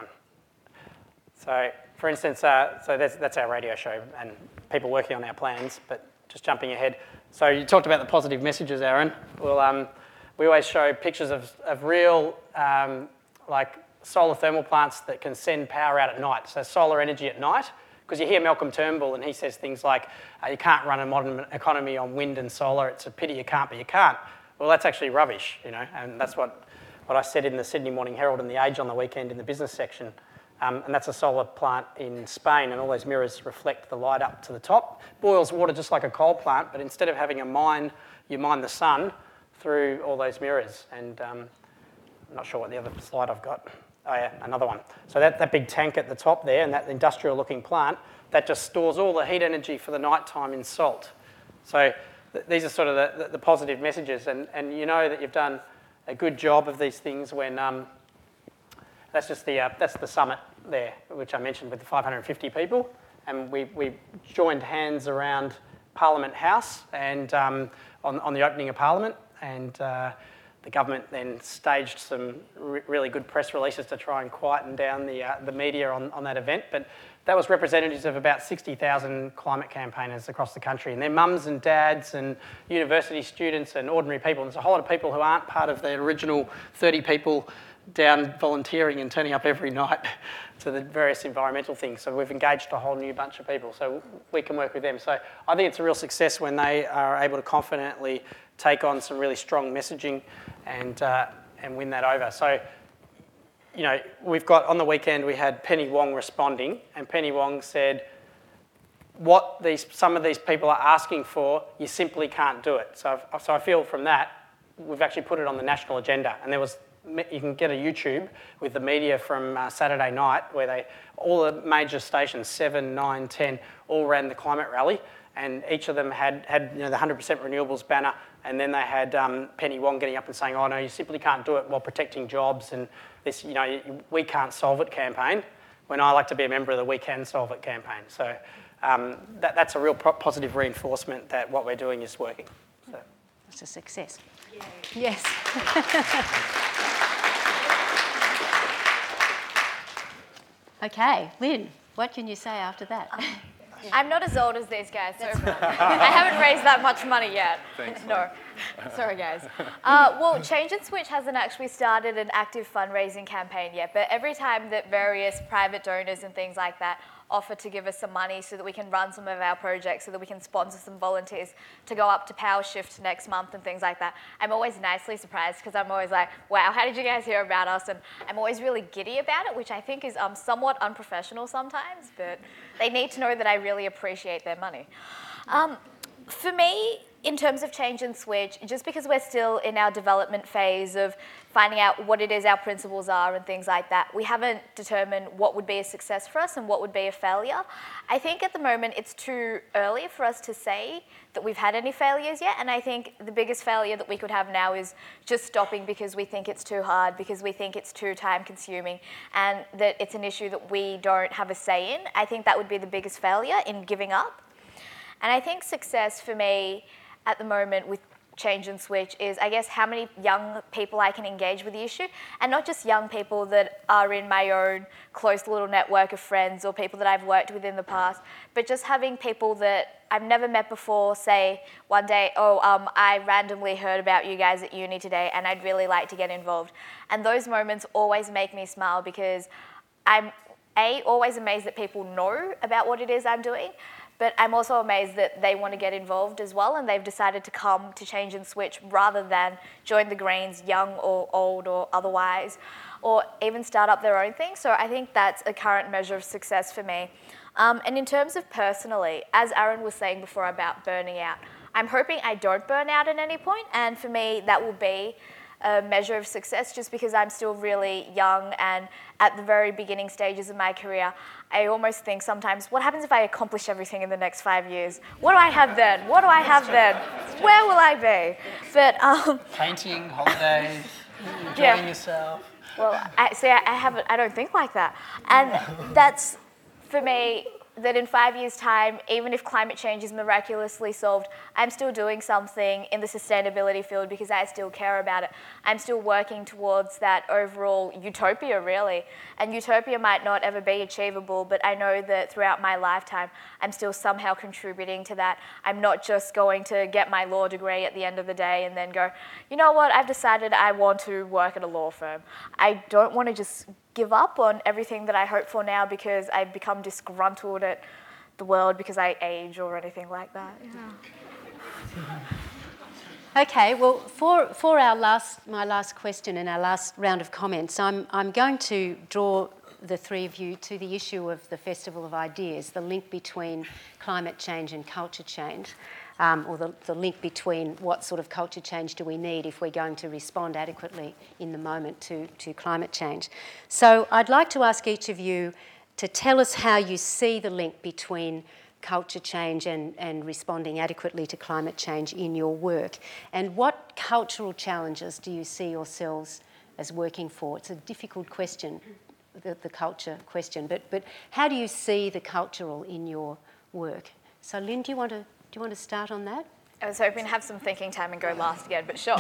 So, for instance, uh, so that's, that's our radio show and people working on our plans, but just jumping ahead. So you talked about the positive messages, Aaron. Well, um, we always show pictures of, of real, um, like, solar thermal plants that can send power out at night. So solar energy at night, because you hear Malcolm Turnbull and he says things like, uh, you can't run a modern economy on wind and solar, it's a pity you can't, but you can't. Well, that's actually rubbish, you know, and that's what, what I said in the Sydney Morning Herald and The Age on the weekend in the business section. Um, and that's a solar plant in Spain, and all those mirrors reflect the light up to the top. Boils water just like a coal plant, but instead of having a mine, you mine the sun through all those mirrors. And um, I'm not sure what the other slide I've got. Oh yeah, another one. So that, that big tank at the top there and that industrial looking plant, that just stores all the heat energy for the night time in salt. So th these are sort of the, the, the positive messages, and, and you know that you've done a good job of these things when, um, that's just the, uh, that's the summit there, which I mentioned with the five hundred fifty people, and we, we joined hands around Parliament House and um, on, on the opening of Parliament, and uh, the government then staged some re really good press releases to try and quieten down the, uh, the media on, on that event. But that was representatives of about sixty thousand climate campaigners across the country, and their mums and dads and university students and ordinary people. And there's a whole lot of people who aren't part of the original thirty people down volunteering and turning up every night to the various environmental things. So we've engaged a whole new bunch of people, so we can work with them. So I think it's a real success when they are able to confidently take on some really strong messaging and, uh, and win that over. So, you know, we've got, on the weekend, we had Penny Wong responding, and Penny Wong said, what these, some of these people are asking for, you simply can't do it. So, I've, so I feel from that, we've actually put it on the national agenda. And there was, you can get a YouTube with the media from uh, Saturday night where they, all the major stations, seven, nine, ten, all ran the climate rally, and each of them had, had you know, the one hundred percent renewables banner, and then they had um, Penny Wong getting up and saying, oh no, you simply can't do it while protecting jobs and this, you know, we can't solve it campaign, when I like to be a member of the we can solve it campaign. So um, that, that's a real positive reinforcement that what we're doing is working. So. It's a success. Yay. Yes. Okay, Lynn, what can you say after that? Um, I'm not as old as these guys, so I haven't raised that much money yet. Thanks, no. Sorry, guys. Uh, well, Change and Switch hasn't actually started an active fundraising campaign yet, but every time that various private donors and things like that offer to give us some money so that we can run some of our projects, so that we can sponsor some volunteers to go up to PowerShift next month and things like that, I'm always nicely surprised because I'm always like, wow, how did you guys hear about us? And I'm always really giddy about it, which I think is um, somewhat unprofessional sometimes, but they need to know that I really appreciate their money. Um, for me, in terms of Change and Switch, just because we're still in our development phase of finding out what it is our principles are and things like that, we haven't determined what would be a success for us and what would be a failure. I think at the moment it's too early for us to say that we've had any failures yet, and I think the biggest failure that we could have now is just stopping because we think it's too hard, because we think it's too time consuming, and that it's an issue that we don't have a say in. I think that would be the biggest failure in giving up. And I think success for me at the moment with Change and Switch is, I guess, how many young people I can engage with the issue, and not just young people that are in my own close little network of friends or people that I've worked with in the past, but just having people that I've never met before say one day, oh, um, I randomly heard about you guys at uni today and I'd really like to get involved. And those moments always make me smile because I'm, A, always amazed that people know about what it is I'm doing, but I'm also amazed that they want to get involved as well, and they've decided to come to Change and Switch rather than join the Greens, young or old or otherwise, or even start up their own thing. So I think that's a current measure of success for me. Um, and in terms of personally, as Aaron was saying before about burning out, I'm hoping I don't burn out at any point, and for me that will be a measure of success just because I'm still really young and at the very beginning stages of my career. I almost think sometimes, what happens if I accomplish everything in the next five years? What do I have then? What do I have then? Where will I be? But um, Painting, holidays, enjoying Yeah. yourself. well, I, see, I, I haven't. I don't think like that, and that's for me. That in five years' time, even if climate change is miraculously solved, I'm still doing something in the sustainability field because I still care about it. I'm still working towards that overall utopia, really. And utopia might not ever be achievable, but I know that throughout my lifetime, I'm still somehow contributing to that. I'm not just going to get my law degree at the end of the day and then go, you know what, I've decided I want to work at a law firm. I don't want to just give up on everything that I hope for now because I've become disgruntled at the world because I age or anything like that. Yeah. Okay, well, for, for our last, my last question and our last round of comments, I'm, I'm going to draw the three of you to the issue of the Festival of Ideas, the link between climate change and culture change. Um, or the, the link between what sort of culture change do we need if we're going to respond adequately in the moment to, to climate change. So I'd like to ask each of you to tell us how you see the link between culture change and, and responding adequately to climate change in your work, and what cultural challenges do you see yourselves as working for? It's a difficult question, the, the culture question, but, but how do you see the cultural in your work? So Lynn, do you want to Do you want to start on that? I was hoping to have some thinking time and go last again, but sure.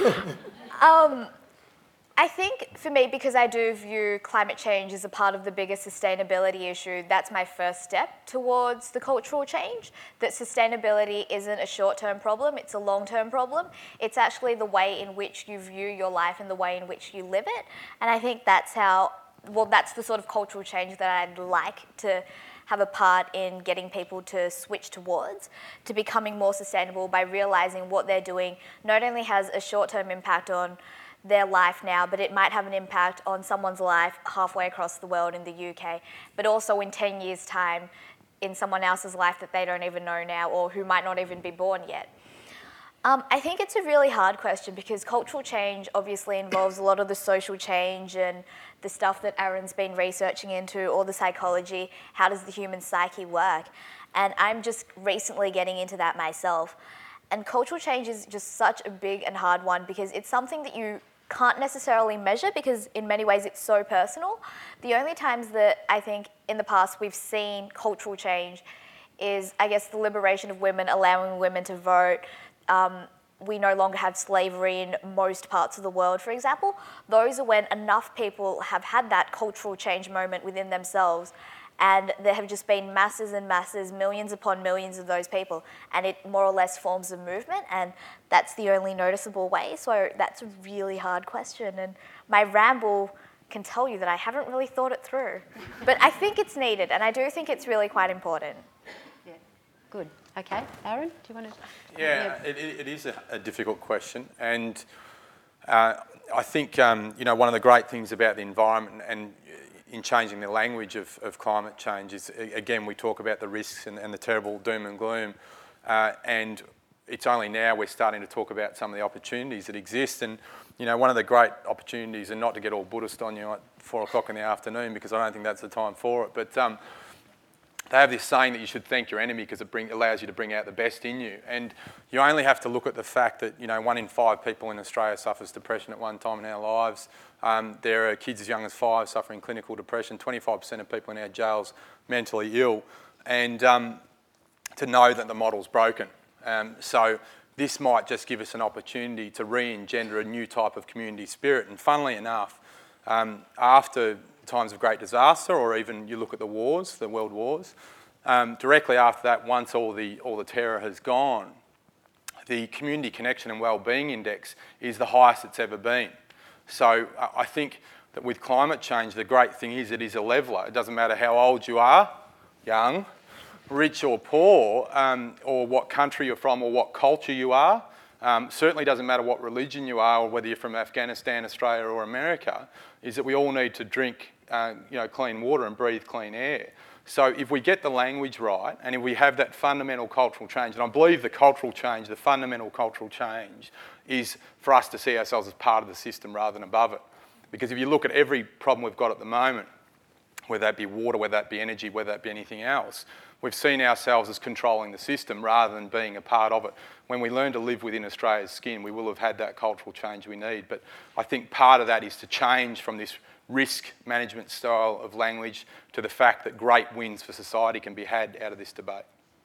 um, I think for me, because I do view climate change as a part of the bigger sustainability issue, that's my first step towards the cultural change, that sustainability isn't a short-term problem, it's a long-term problem. It's actually the way in which you view your life and the way in which you live it. And I think that's how, well, that's the sort of cultural change that I'd like to have a part in getting people to switch towards, to becoming more sustainable by realising what they're doing not only has a short-term impact on their life now, but it might have an impact on someone's life halfway across the world in the U K, but also in ten years' time in someone else's life that they don't even know now or who might not even be born yet. Um, I think it's a really hard question because cultural change obviously involves a lot of the social change and the stuff that Aaron's been researching into, or the psychology, how does the human psyche work? And I'm just recently getting into that myself. And cultural change is just such a big and hard one because it's something that you can't necessarily measure because in many ways it's so personal. The only times that I think in the past we've seen cultural change is, I guess, the liberation of women, allowing women to vote. Um, we no longer have slavery in most parts of the world, for example. Those are when enough people have had that cultural change moment within themselves And there have just been masses and masses, millions upon millions of those people, and it more or less forms a movement, and that's the only noticeable way. So that's a really hard question, and my ramble can tell you that I haven't really thought it through. But I think it's needed, and I do think it's really quite important. Yeah, good. Okay, Aaron, do you want to? Yeah, it, it is a, a difficult question, and uh, I think um, you know, one of the great things about the environment and in changing the language of, of climate change is, again, we talk about the risks and, and the terrible doom and gloom, uh, and it's only now we're starting to talk about some of the opportunities that exist. And you know, one of the great opportunities, and not to get all Buddhist on you at four o'clock in the afternoon, because I don't think that's the time for it, but um, they have this saying that you should thank your enemy because it bring, allows you to bring out the best in you. And you only have to look at the fact that, you know, one in five people in Australia suffers depression at one time in our lives. Um, there are kids as young as five suffering clinical depression, twenty-five percent of people in our jails mentally ill. And um, to know that the model's broken. Um, so this might just give us an opportunity to re-engender a new type of community spirit. And funnily enough, um, after times of great disaster, or even you look at the wars, the world wars, um, directly after that, once all the, all the terror has gone, the Community Connection and Wellbeing Index is the highest it's ever been. So uh, I think that with climate change, the great thing is it is a leveller. It doesn't matter how old you are, young, rich or poor, um, or what country you're from or what culture you are. Um, certainly doesn't matter what religion you are or whether you're from Afghanistan, Australia or America, is that we all need to drink uh, you know, clean water and breathe clean air. So if we get the language right and if we have that fundamental cultural change, and I believe the cultural change, the fundamental cultural change is for us to see ourselves as part of the system rather than above it. Because if you look at every problem we've got at the moment, whether that be water, whether that be energy, whether that be anything else, we've seen ourselves as controlling the system rather than being a part of it. When we learn to live within Australia's skin, we will have had that cultural change we need. But I think part of that is to change from this risk management style of language to the fact that great wins for society can be had out of this debate.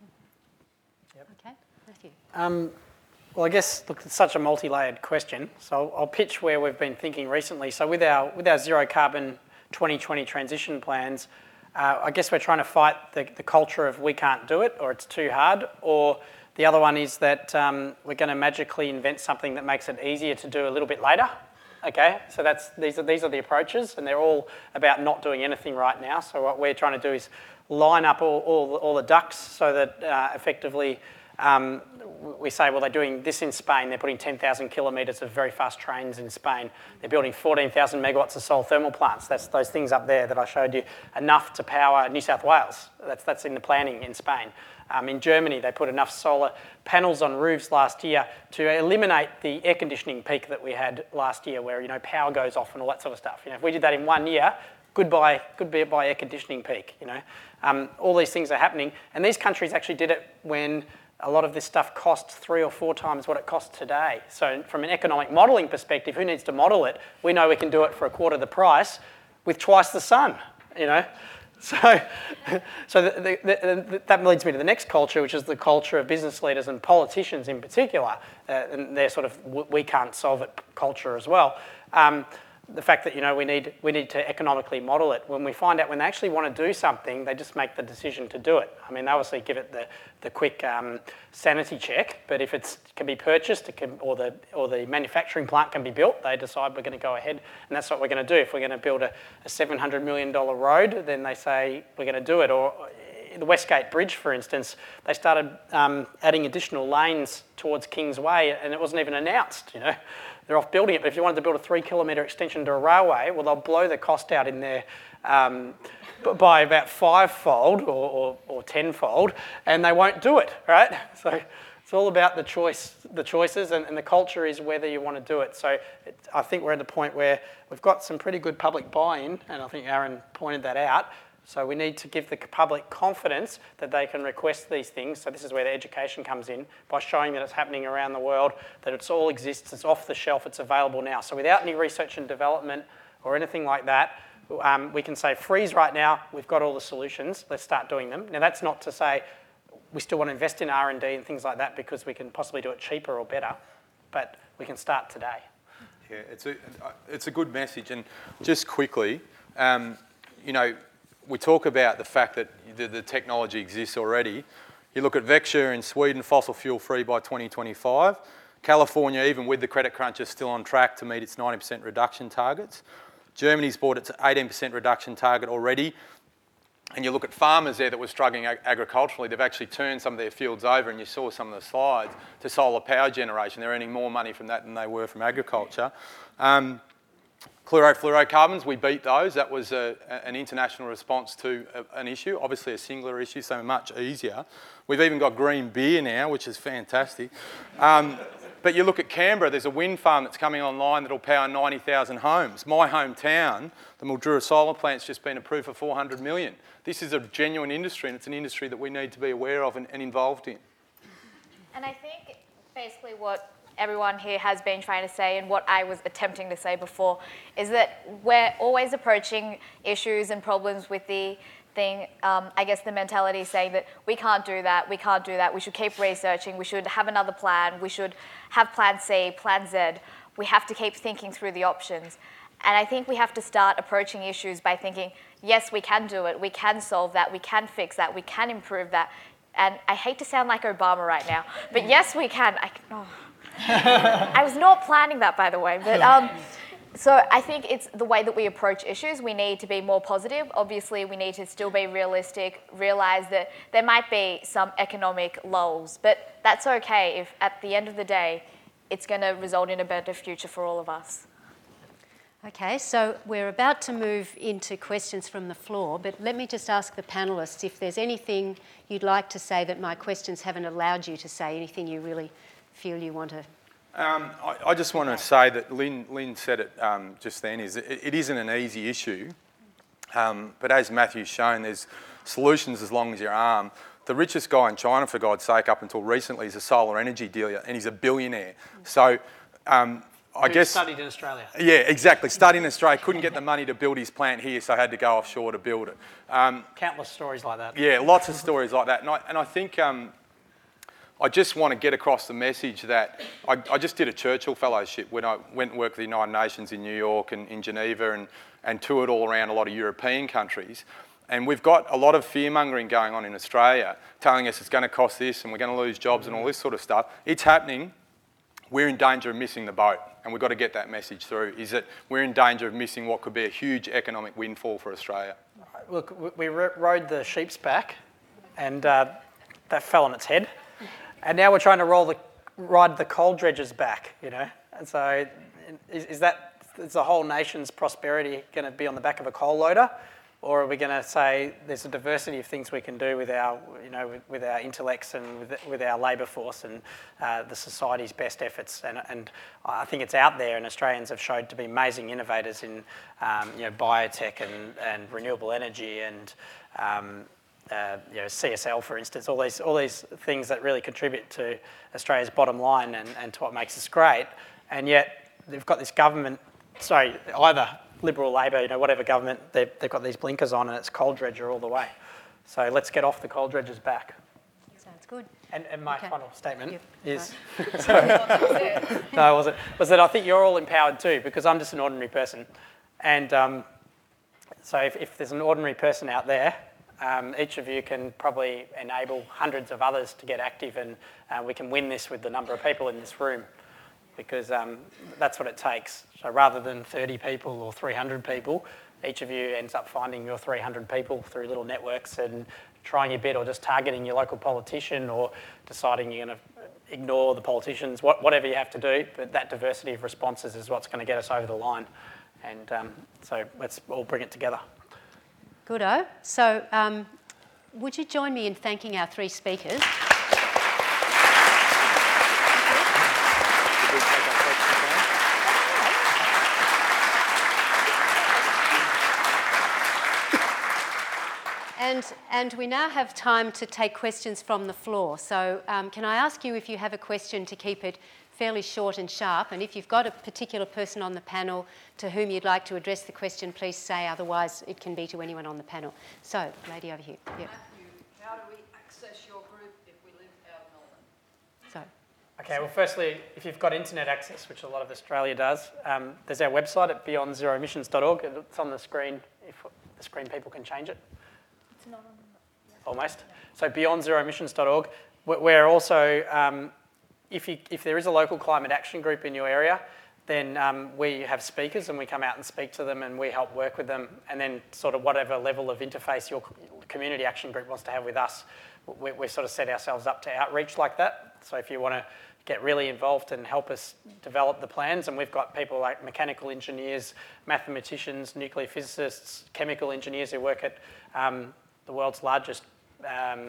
Yep. Okay, Matthew. Um, well, I guess, look, it's such a multi-layered question, so I'll pitch where we've been thinking recently. So with our, with our zero carbon twenty twenty transition plans, uh, I guess we're trying to fight the, the culture of we can't do it or it's too hard, or the other one is that um, we're going to magically invent something that makes it easier to do a little bit later. Okay, so that's these are these are the approaches, and they're all about not doing anything right now. So what we're trying to do is line up all all, all the ducks so that uh, effectively um, we say, well, they're doing this in Spain. They're putting ten thousand kilometres of very fast trains in Spain. They're building fourteen thousand megawatts of solar thermal plants. That's those things up there that I showed you, enough to power New South Wales. That's that's in the planning in Spain. Um, in Germany, they put enough solar panels on roofs last year to eliminate the air conditioning peak that we had last year, where you know power goes off and all that sort of stuff. You know, if we did that in one year, goodbye, goodbye air conditioning peak. You know, um, all these things are happening, and these countries actually did it when a lot of this stuff cost three or four times what it costs today. So, from an economic modelling perspective, who needs to model it? We know we can do it for a quarter the price with twice the sun. You know. So, so the, the, the, that leads me to the next culture, which is the culture of business leaders and politicians in particular, uh, and their sort of we can't solve it culture as well. Um, the fact that you know we need we need to economically model it. When we find out when they actually want to do something, they just make the decision to do it. I mean, they obviously give it the the quick um, sanity check, but if it can be purchased, it can, or the or the manufacturing plant can be built, they decide we're going to go ahead, and that's what we're going to do. If we're going to build a, a seven hundred million dollars road, then they say we're going to do it. Or the Westgate Bridge, for instance, they started um, adding additional lanes towards Kingsway, and it wasn't even announced. You know, they're off building it. But if you wanted to build a three-kilometre extension to a railway, well, they'll blow the cost out in there um, by about five-fold or, or, or tenfold, and they won't do it, right? So it's all about the choice, the choices, and, and the culture is whether you want to do it. So it, I think we're at the point where we've got some pretty good public buy-in, and I think Aaron pointed that out. So we need to give the public confidence that they can request these things. So this is where the education comes in, by showing that it's happening around the world, that it's all exists, it's off the shelf, it's available now. So without any research and development or anything like that, um, we can say freeze right now, we've got all the solutions, let's start doing them. Now that's not to say we still want to invest in R and D and things like that because we can possibly do it cheaper or better, but we can start today. Yeah, it's a, it's a good message. And just quickly, um, you know, we talk about the fact that the, the technology exists already. You look at Växjö in Sweden, fossil fuel free by twenty twenty-five. California, even with the credit crunch, is still on track to meet its ninety percent reduction targets. Germany's brought its eighteen percent reduction target already. And you look at farmers there that were struggling ag agriculturally, they've actually turned some of their fields over, and you saw some of the slides, to solar power generation. They're earning more money from that than they were from agriculture. Um, Chlorofluorocarbons, we beat those. That was a, an international response to a, an issue, obviously a singular issue, so much easier. We've even got green beer now, which is fantastic. Um, but you look at Canberra, there's a wind farm that's coming online that'll power ninety thousand homes. My hometown, the Mildura solar plant's just been approved for four hundred million. This is a genuine industry, and it's an industry that we need to be aware of and, and involved in. And I think basically what everyone here has been trying to say, and what I was attempting to say before, is that we're always approaching issues and problems with the thing, um, I guess the mentality saying that we can't do that, we can't do that, we should keep researching, we should have another plan, we should have plan C, plan Z. We have to keep thinking through the options. And I think we have to start approaching issues by thinking, yes, we can do it, we can solve that, we can fix that, we can improve that. And I hate to sound like Obama right now, but yes, we can. I, oh. I was not planning that, by the way. But um, so I think it's the way that we approach issues. We need to be more positive. Obviously, we need to still be realistic, realise that there might be some economic lulls, but that's okay if at the end of the day, it's going to result in a better future for all of us. Okay, so we're about to move into questions from the floor, but let me just ask the panellists if there's anything you'd like to say that my questions haven't allowed you to say, anything you really feel you want to... Um, I, I just want to say that Lynn, Lynn said it um, just then, is it, it isn't an easy issue, um, but as Matthew's shown, there's solutions as long as your arm. The richest guy in China, for God's sake, up until recently, is a solar energy dealer, and he's a billionaire. So... Um, I Who guess studied in Australia. Yeah, exactly. Studied in Australia, couldn't get the money to build his plant here, so had to go offshore to build it. Um, Countless stories like that. Yeah, lots of stories like that. And I, and I think um, I just want to get across the message that I, I just did a Churchill Fellowship when I went and worked with the United Nations in New York and in Geneva and, and toured all around a lot of European countries. And we've got a lot of fear-mongering going on in Australia, telling us it's going to cost this and we're going to lose jobs and all this sort of stuff. It's happening. We're in danger of missing the boat, and we've got to get that message through, is that we're in danger of missing what could be a huge economic windfall for Australia. Look, we rode the sheep's back, and uh, that fell on its head, and now we're trying to roll the, ride the coal dredger's back, you know? And so is, is that, is the whole nation's prosperity going to be on the back of a coal loader? Or are we going to say there's a diversity of things we can do with our, you know, with, with our intellects and with, with our labour force and uh, the society's best efforts? And, and I think it's out there, and Australians have showed to be amazing innovators in, um, you know, biotech and, and renewable energy and, um, uh, you know, C S L, for instance. All these, all these things that really contribute to Australia's bottom line and, and to what makes us great. And yet they've got this government, sorry, either Liberal, Labor, you know, whatever government, they've, they've got these blinkers on and it's coal dredger all the way. So let's get off the coal dredger's back. Sounds good. And, and my Okay. final statement Yep. is, sorry, no, it wasn't, was that I think you're all empowered too, because I'm just an ordinary person. And um, so if, if there's an ordinary person out there, um, each of you can probably enable hundreds of others to get active, and uh, we can win this with the number of people in this room, because um, that's what it takes. So rather than thirty people or three hundred people, each of you ends up finding your three hundred people through little networks and trying your bit, or just targeting your local politician, or deciding you're going to ignore the politicians, what, whatever you have to do. But that diversity of responses is what's going to get us over the line. And um, so let's all bring it together. Good-o. So um, would you join me in thanking our three speakers? And, and we now have time to take questions from the floor. So um, can I ask you, if you have a question, to keep it fairly short and sharp, and if you've got a particular person on the panel to whom you'd like to address the question, please say, otherwise it can be to anyone on the panel. So, lady over here. Yep. Matthew, how do we access your group if we live out of Melbourne? So. Okay, well, firstly, if you've got internet access, which a lot of Australia does, um, there's our website at beyond zero emissions dot org. It's on the screen if the the screen people can change it. It's not on. Almost. So beyond zero emissions dot org, we're also, um, if, you, if there is a local climate action group in your area, then um, we have speakers and we come out and speak to them and we help work with them, and then sort of whatever level of interface your community action group wants to have with us, we, we sort of set ourselves up to outreach like that. So if you want to get really involved and help us develop the plans, and we've got people like mechanical engineers, mathematicians, nuclear physicists, chemical engineers who work at um, the world's largest um,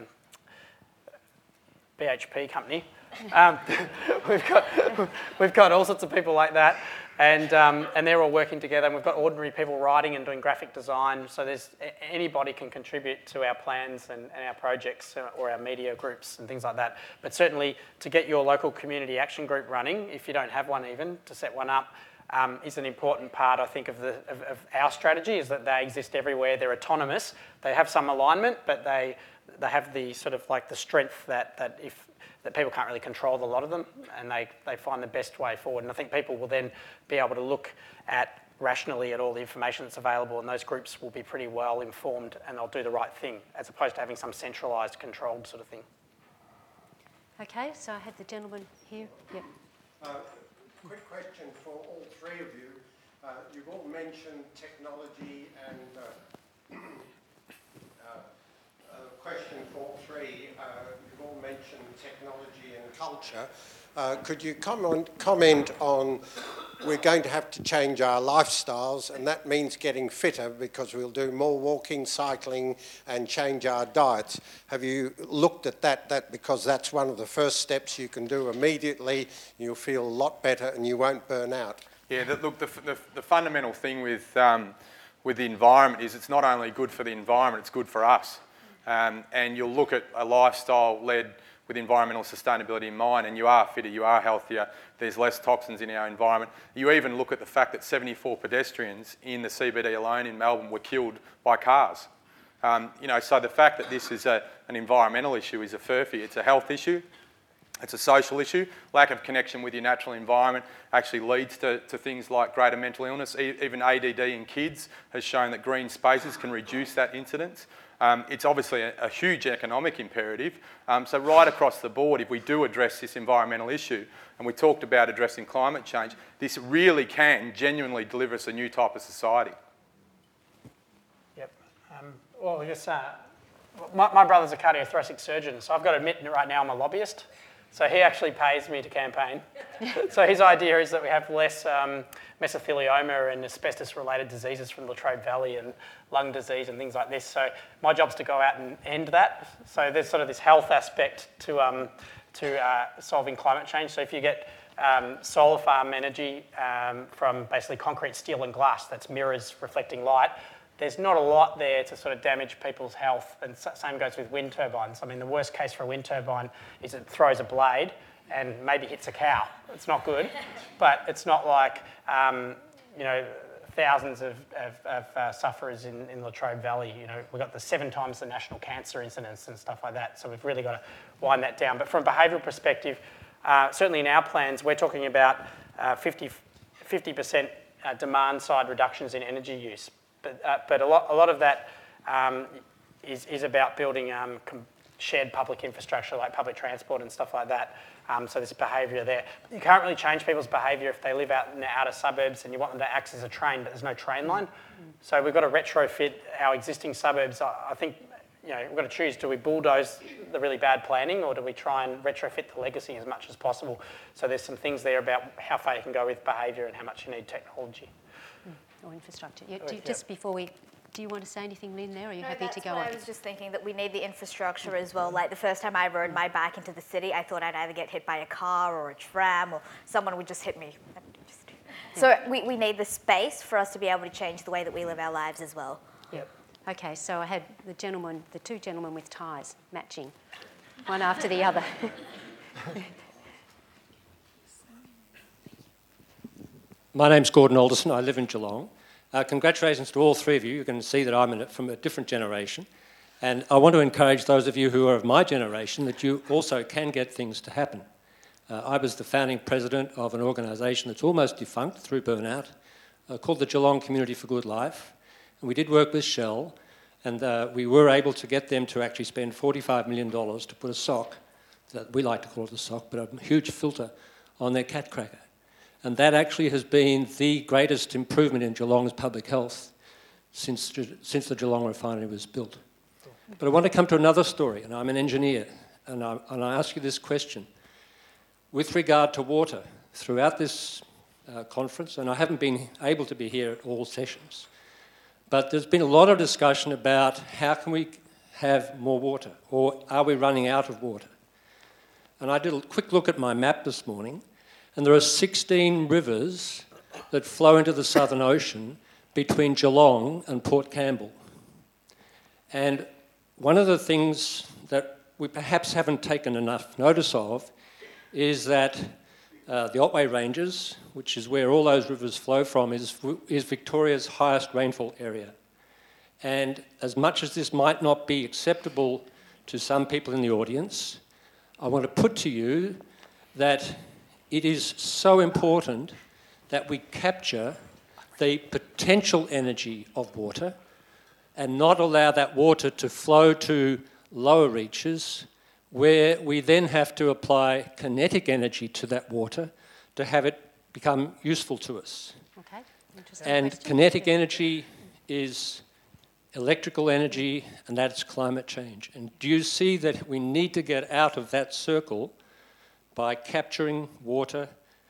B H P company. Um, we've got we've got all sorts of people like that, and um, and they're all working together. And we've got ordinary people writing and doing graphic design. So there's anybody can contribute to our plans and, and our projects or our media groups and things like that. But certainly to get your local community action group running, if you don't have one even, to set one up. Um, is an important part, I think, of, the, of, of our strategy, is that they exist everywhere. They're autonomous. They have some alignment, but they they have the sort of like the strength that that if that people can't really control a lot of them, and they they find the best way forward. And I think people will then be able to look at rationally at all the information that's available, and those groups will be pretty well informed, and they'll do the right thing, as opposed to having some centralised, controlled sort of thing. Okay, so I had the gentleman here. Yep. Uh, quick question for all three of you. Uh, you've all mentioned technology and uh, uh, uh, question for all three. Uh, you've all mentioned technology and culture. Uh, could you comment, comment on we're going to have to change our lifestyles, and that means getting fitter because we'll do more walking, cycling and change our diets. Have you looked at that, that because that's one of the first steps you can do immediately? You'll feel a lot better and you won't burn out. Yeah, the, look, the, the, the fundamental thing with, um, with the environment is it's not only good for the environment, it's good for us. Um, and you'll look at a lifestyle led with environmental sustainability in mind, and you are fitter, you are healthier, there's less toxins in our environment. You even look at the fact that seventy-four pedestrians in the C B D alone in Melbourne were killed by cars. Um, you know, so the fact that this is a, an environmental issue is a furphy. It's a health issue, it's a social issue. Lack of connection with your natural environment actually leads to, to things like greater mental illness. E- even A D D in kids has shown that green spaces can reduce that incidence. Um, it's obviously a, a huge economic imperative. Um, so right across the board, if we do address this environmental issue, and we talked about addressing climate change, this really can genuinely deliver us a new type of society. Yep. Um, well, I guess uh, my, my brother's a cardiothoracic surgeon, so I've got to admit right now I'm a lobbyist. So he actually pays me to campaign. So his idea is that we have less um, mesothelioma and asbestos-related diseases from Latrobe Valley and lung disease and things like this. So my job's to go out and end that. So there's sort of this health aspect to um, to uh, solving climate change. So if you get um, solar farm energy um, from basically concrete, steel and glass, that's mirrors reflecting light, there's not a lot there to sort of damage people's health, and same goes with wind turbines. I mean, the worst case for a wind turbine is it throws a blade and maybe hits a cow. It's not good, but it's not like, um, you know, thousands of, of, of uh, sufferers in, in Latrobe Valley. You know, we've got the seven times the national cancer incidence and stuff like that, so we've really got to wind that down. But from a behavioural perspective, uh, certainly in our plans, we're talking about uh, fifty percent uh, demand-side reductions in energy use. But, uh, but a lot, a lot of that um, is, is about building um, shared public infrastructure like public transport and stuff like that. Um, so there's behaviour there. You can't really change people's behaviour if they live out in the outer suburbs and you want them to access a train, but there's no train line. Mm-hmm. So we've got to retrofit our existing suburbs. I, I think, you know, we've got to choose, do we bulldoze the really bad planning, or do we try and retrofit the legacy as much as possible? So there's some things there about how far you can go with behaviour and how much you need technology. Or infrastructure. Yeah, do, just before we, do you want to say anything, Lynn, there, or are you no, happy to go what on? I was just thinking that we need the infrastructure as well. Like the first time I rode my bike into the city, I thought I'd either get hit by a car or a tram or someone would just hit me. Just... So we, we need the space for us to be able to change the way that we live our lives as well. Yep. Okay, so I had the gentleman, the two gentlemen with ties matching, one after the other. My name's Gordon Alderson. I live in Geelong. Uh, congratulations to all three of you. You can see that I'm in it from a different generation. And I want to encourage those of you who are of my generation that you also can get things to happen. Uh, I was the founding president of an organisation that's almost defunct through burnout, uh, called the Geelong Community for Good Life. And we did work with Shell, and uh, we were able to get them to actually spend forty-five million dollars to put a sock, that we like to call it a sock, but a huge filter on their cat cracker. And that actually has been the greatest improvement in Geelong's public health since, since the Geelong refinery was built. But I want to come to another story, and I'm an engineer, and I, and I ask you this question. With regard to water, throughout this uh, conference, and I haven't been able to be here at all sessions, but there's been a lot of discussion about how can we have more water, or are we running out of water? And I did a quick look at my map this morning, and there are sixteen rivers that flow into the Southern Ocean between Geelong and Port Campbell. And one of the things that we perhaps haven't taken enough notice of is that uh, the Otway Ranges, which is where all those rivers flow from, is, is Victoria's highest rainfall area. And as much as this might not be acceptable to some people in the audience, I want to put to you that it is so important that we capture the potential energy of water and not allow that water to flow to lower reaches, where we then have to apply kinetic energy to that water to have it become useful to us. Okay, interesting. And question. kinetic energy is electrical energy, and that's climate change. And do you see that we need to get out of that circle by capturing water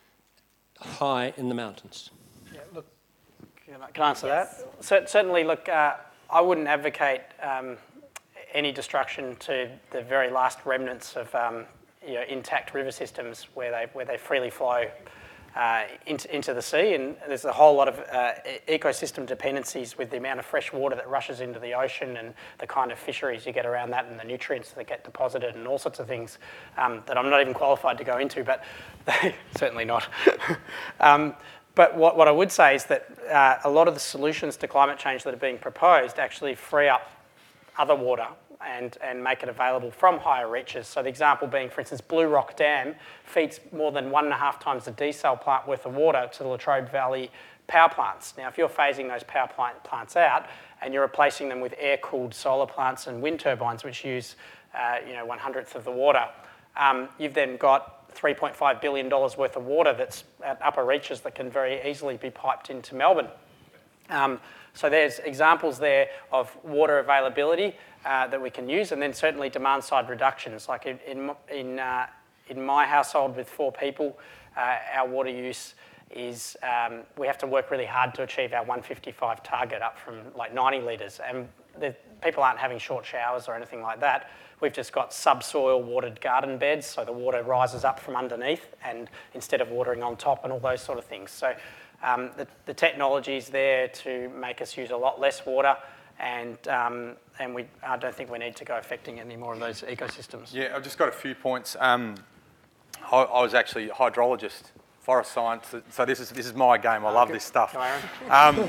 high in the mountains? Yeah, look, can I, can I answer yes. that? C- certainly, look, uh, I wouldn't advocate um, any destruction to the very last remnants of um, you know, intact river systems where they where they freely flow uh, into, into the sea. And there's a whole lot of uh, ecosystem dependencies with the amount of fresh water that rushes into the ocean and the kind of fisheries you get around that and the nutrients that get deposited and all sorts of things um, that I'm not even qualified to go into, but they, certainly not. um, But what, what I would say is that uh, a lot of the solutions to climate change that are being proposed actually free up other water and, and make it available from higher reaches. So the example being, for instance, Blue Rock Dam feeds more than one and a half times the desal plant worth of water to the Latrobe Valley power plants. Now, if you're phasing those power plant plants out and you're replacing them with air-cooled solar plants and wind turbines, which use uh, you know, one hundredth of the water, um, you've then got three point five billion dollars worth of water that's at upper reaches that can very easily be piped into Melbourne. Um, so there's examples there of water availability uh, that we can use, and then certainly demand-side reductions. Like in in, in, uh, in my household with four people, uh, our water use is, um, we have to work really hard to achieve our one fifty-five target up from like ninety litres, and the, people aren't having short showers or anything like that. We've just got subsoil watered garden beds, so the water rises up from underneath and instead of watering on top and all those sort of things. So um, the, the technology is there to make us use a lot less water, and um, and we I don't think we need to go affecting any more of those ecosystems. Yeah, I've just got a few points. Um, I, I was actually a hydrologist, forest science, so this is this is my game. I love this stuff. Um,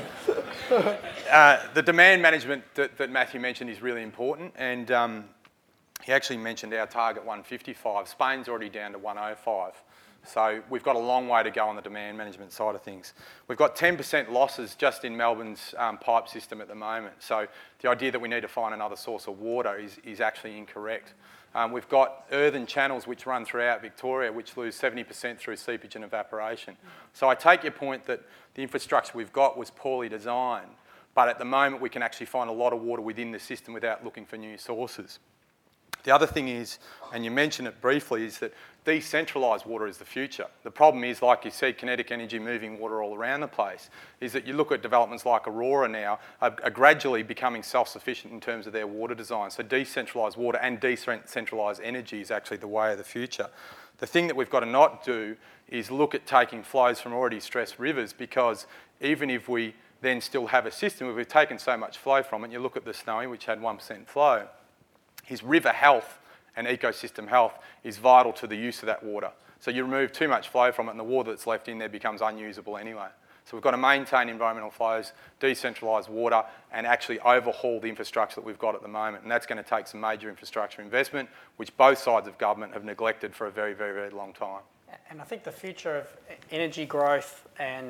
uh, the demand management that, that Matthew mentioned is really important, and um, he actually mentioned our target one fifty-five. Spain's already down to one oh five. So we've got a long way to go on the demand management side of things. We've got ten percent losses just in Melbourne's um, pipe system at the moment. So the idea that we need to find another source of water is, is actually incorrect. Um, we've got earthen channels which run throughout Victoria which lose seventy percent through seepage and evaporation. So I take your point that the infrastructure we've got was poorly designed, but at the moment we can actually find a lot of water within the system without looking for new sources. The other thing is, and you mentioned it briefly, is that decentralised water is the future. The problem is, like you said, kinetic energy moving water all around the place, is that you look at developments like Aurora now are, are gradually becoming self-sufficient in terms of their water design. So decentralised water and decentralised energy is actually the way of the future. The thing that we've got to not do is look at taking flows from already stressed rivers, because even if we then still have a system where we've taken so much flow from it, you look at the Snowy, which had one percent flow, his river health and ecosystem health is vital to the use of that water. So you remove too much flow from it and the water that's left in there becomes unusable anyway. So we've got to maintain environmental flows, decentralise water, and actually overhaul the infrastructure that we've got at the moment. And that's going to take some major infrastructure investment, which both sides of government have neglected for a very, very, very long time. And I think the future of energy growth and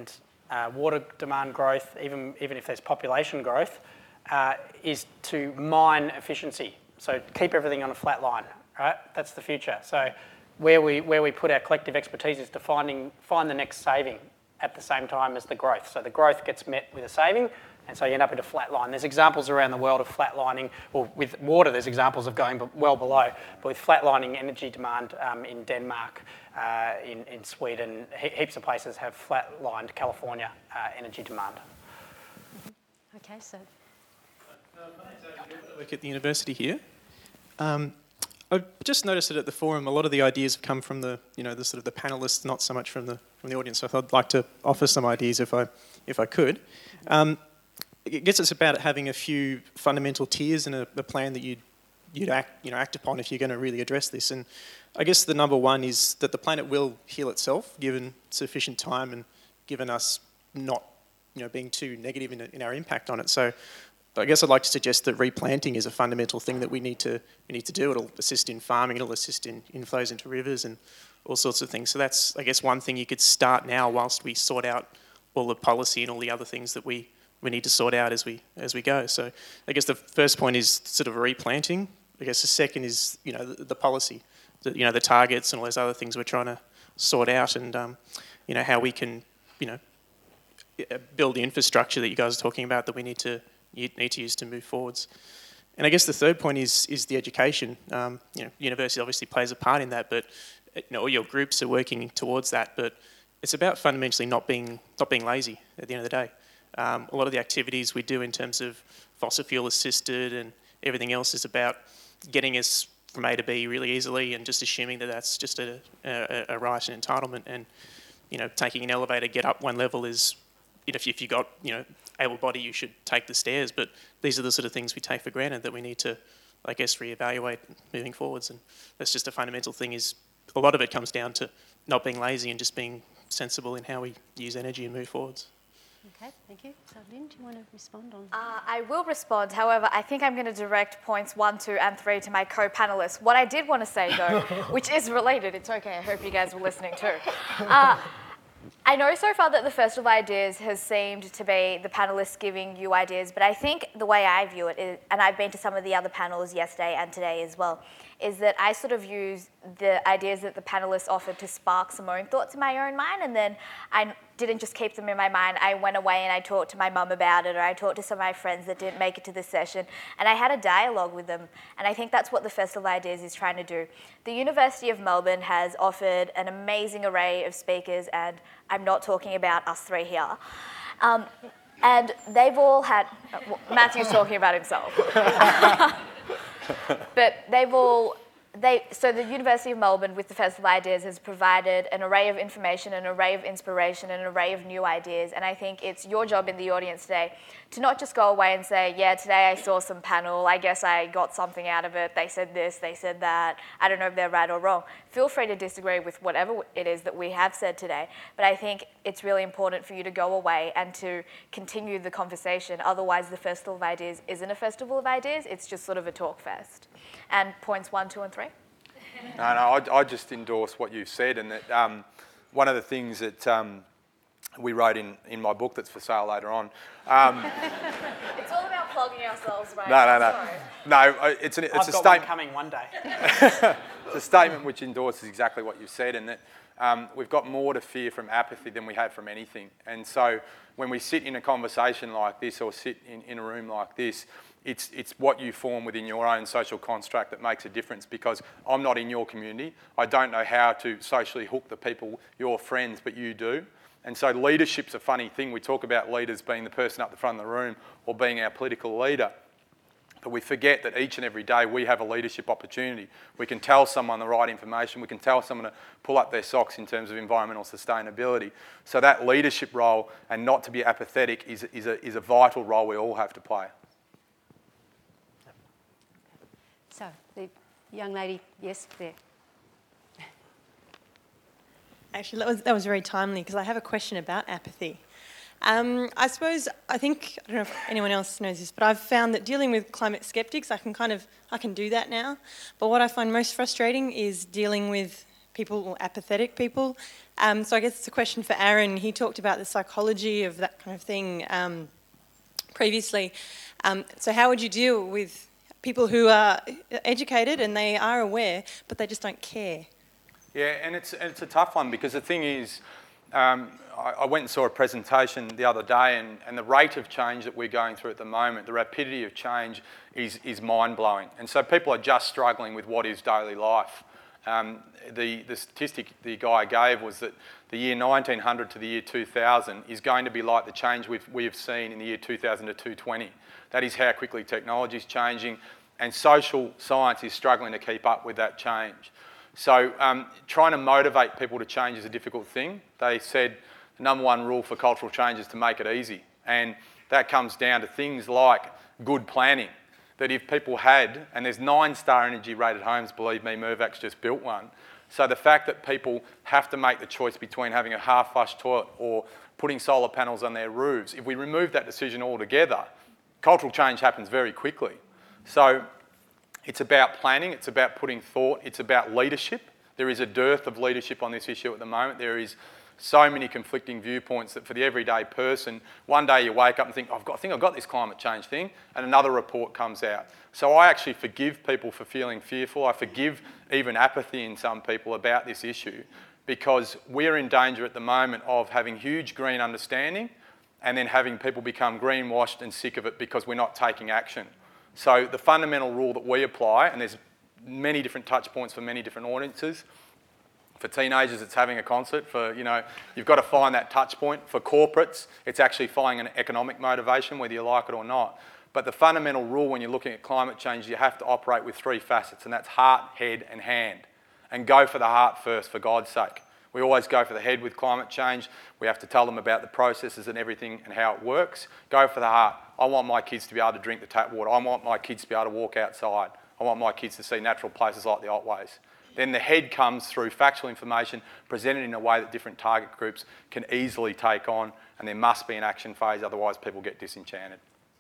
uh, water demand growth, even, even if there's population growth, uh, is to mine efficiency. So keep everything on a flat line, right? That's the future. So where we, where we put our collective expertise is to finding, find the next saving at the same time as the growth. So the growth gets met with a saving, and so you end up at a flat line. There's examples around the world of flatlining, or with water there's examples of going well below, but with flatlining energy demand um, in Denmark, uh, in, in Sweden, he heaps of places have flatlined California uh, energy demand. Okay, so... I work at the university here. Um, I just noticed that at the forum, a lot of the ideas have come from the, you know, the sort of the panelists, not so much from the from the audience. So I thought I'd like to offer some ideas if I if I could. Um, I guess it's about having a few fundamental tiers and a, a plan that you'd you'd act you know act upon if you're going to really address this. And I guess the number one is that the planet will heal itself, given sufficient time and given us not you know being too negative in, in our impact on it. So I guess I'd like to suggest that replanting is a fundamental thing that we need to we need to do. It'll assist in farming, it'll assist in inflows into rivers and all sorts of things. So that's, I guess, one thing you could start now whilst we sort out all the policy and all the other things that we, we need to sort out as we as we go. So I guess the first point is sort of replanting. I guess the second is, you know, the, the policy, the, you know, the targets and all those other things we're trying to sort out, and, um, you know, how we can, you know, build the infrastructure that you guys are talking about that we need to you need to use to move forwards. And I guess the third point is is the education. Um, you know, university obviously plays a part in that, but you know, all your groups are working towards that. But it's about fundamentally not being not being lazy at the end of the day. Um, a lot of the activities we do in terms of fossil fuel assisted and everything else is about getting us from A to B really easily, and just assuming that that's just a, a, a right and entitlement. And you know, taking an elevator, get up one level is, you know, if you, if you got you know. able body, you should take the stairs, but these are the sort of things we take for granted that we need to, I guess, reevaluate moving forwards. And that's just a fundamental thing. Is a lot of it comes down to not being lazy and just being sensible in how we use energy and move forwards. Okay, thank you. So Lynn, do you want to respond on? Uh, I will respond. However, I think I'm going to direct points one, two, and three to my co-panelists. What I did want to say, though, which is related, it's okay, I hope you guys were listening too. Uh, I know so far that the Festival of Ideas has seemed to be the panellists giving you ideas, but I think the way I view it is, and I've been to some of the other panels yesterday and today as well, is that I sort of use the ideas that the panellists offered to spark some own thoughts in my own mind, and then I didn't just keep them in my mind. I went away and I talked to my mum about it, or I talked to some of my friends that didn't make it to the session, and I had a dialogue with them, and I think that's what the Festival of Ideas is trying to do. The University of Melbourne has offered an amazing array of speakers, and I'm not talking about us three here. Um, and they've all had, well, Matthew's talking about himself. But they've all, they, so the University of Melbourne with the Festival of Ideas has provided an array of information, an array of inspiration, an array of new ideas. And I think it's your job in the audience today to not just go away and say, yeah, today I saw some panel, I guess I got something out of it, they said this, they said that, I don't know if they're right or wrong. Feel free to disagree with whatever it is that we have said today, but I think it's really important for you to go away and to continue the conversation. Otherwise, the Festival of Ideas isn't a Festival of Ideas, it's just sort of a talk fest. And points one, two, and three? No, no, I, I just endorse what you've said, and that um, one of the things that um, we wrote in, in my book that's for sale later on. Um, it's all about plugging ourselves, right? No, no, no. No, it's, an, it's I've a got statement. one coming one day. It's a statement which endorses exactly what you said, and that um, we've got more to fear from apathy than we have from anything. And so when we sit in a conversation like this, or sit in, in a room like this, It's, it's what you form within your own social construct that makes a difference, because I'm not in your community. I don't know how to socially hook the people, your friends, but you do. And so leadership's a funny thing. We talk about leaders being the person up the front of the room or being our political leader. But we forget that each and every day we have a leadership opportunity. We can tell someone the right information. We can tell someone to pull up their socks in terms of environmental sustainability. So that leadership role, and not to be apathetic, is, is, a, is a vital role we all have to play. So, the young lady, yes, there. Actually, that was, that was very timely, because I have a question about apathy. Um, I suppose, I think, I don't know if anyone else knows this, but I've found that dealing with climate skeptics, I can kind of, I can do that now. But what I find most frustrating is dealing with people or apathetic people. Um, so I guess it's a question for Aaron. He talked about the psychology of that kind of thing um, previously. Um, so how would you deal with people who are educated and they are aware, but they just don't care? Yeah, and it's, it's a tough one because the thing is, um, I, I went and saw a presentation the other day, and, and the rate of change that we're going through at the moment, the rapidity of change is, is mind-blowing. And so people are just struggling with what is daily life. Um, the, the statistic the guy gave was that the year nineteen hundred to the year two thousand is going to be like the change we've, we have seen in the year two thousand to two twenty. That is how quickly technology is changing, and social science is struggling to keep up with that change. So um, trying to motivate people to change is a difficult thing. They said the number one rule for cultural change is to make it easy. And that comes down to things like good planning. That if people had, and there's nine-star energy rated homes, believe me, Mirvac's just built one. So the fact that people have to make the choice between having a half-flush toilet or putting solar panels on their roofs, if we remove that decision altogether, cultural change happens very quickly. So it's about planning, it's about putting thought, it's about leadership. There is a dearth of leadership on this issue at the moment. There is so many conflicting viewpoints that for the everyday person, one day you wake up and think, I've got, I think I've got this climate change thing, and another report comes out. So I actually forgive people for feeling fearful. I forgive even apathy in some people about this issue, because we're in danger at the moment of having huge green understanding and then having people become greenwashed and sick of it because we're not taking action. So the fundamental rule that we apply, and there's many different touch points for many different audiences. For teenagers, it's having a concert. For, you know, you've got to find that touch point. For corporates, it's actually finding an economic motivation, whether you like it or not. But the fundamental rule when you're looking at climate change, you have to operate with three facets, and that's heart, head, and hand. And go for the heart first, for God's sake. We always go for the head with climate change. We have to tell them about the processes and everything and how it works. Go for the heart. I want my kids to be able to drink the tap water. I want my kids to be able to walk outside. I want my kids to see natural places like the Otways. Then the head comes through factual information presented in a way that different target groups can easily take on, and there must be an action phase, otherwise people get disenchanted.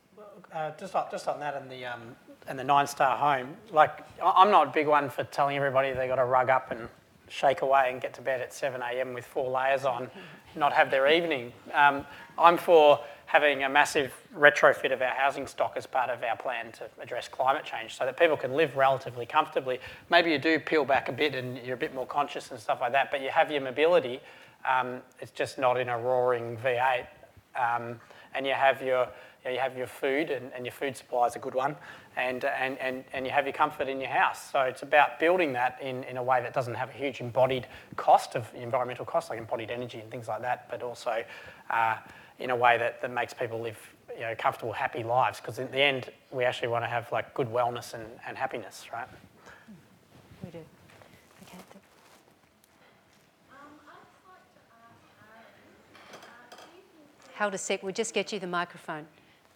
Uh, just, on, just on that and the, um, and the nine-star home, like, I'm not a big one for telling everybody they've got to rug up and shake away and get to bed at seven a m with four layers on, not have their evening. Um, I'm for having a massive retrofit of our housing stock as part of our plan to address climate change so that people can live relatively comfortably. Maybe you do peel back a bit and you're a bit more conscious and stuff like that, but you have your mobility. Um, it's just not in a roaring V eight. Um, and you have your you, know, you have your food, and, and your food supply is a good one, and, and, and, and you have your comfort in your house. So it's about building that in, in a way that doesn't have a huge embodied cost of environmental costs, like embodied energy and things like that, but also uh, in a way that, that makes people live, you know, comfortable, happy lives. Because in the end, we actually want to have like good wellness and, and happiness, right? We do. Okay. Hold a sec, we'll just get you the microphone.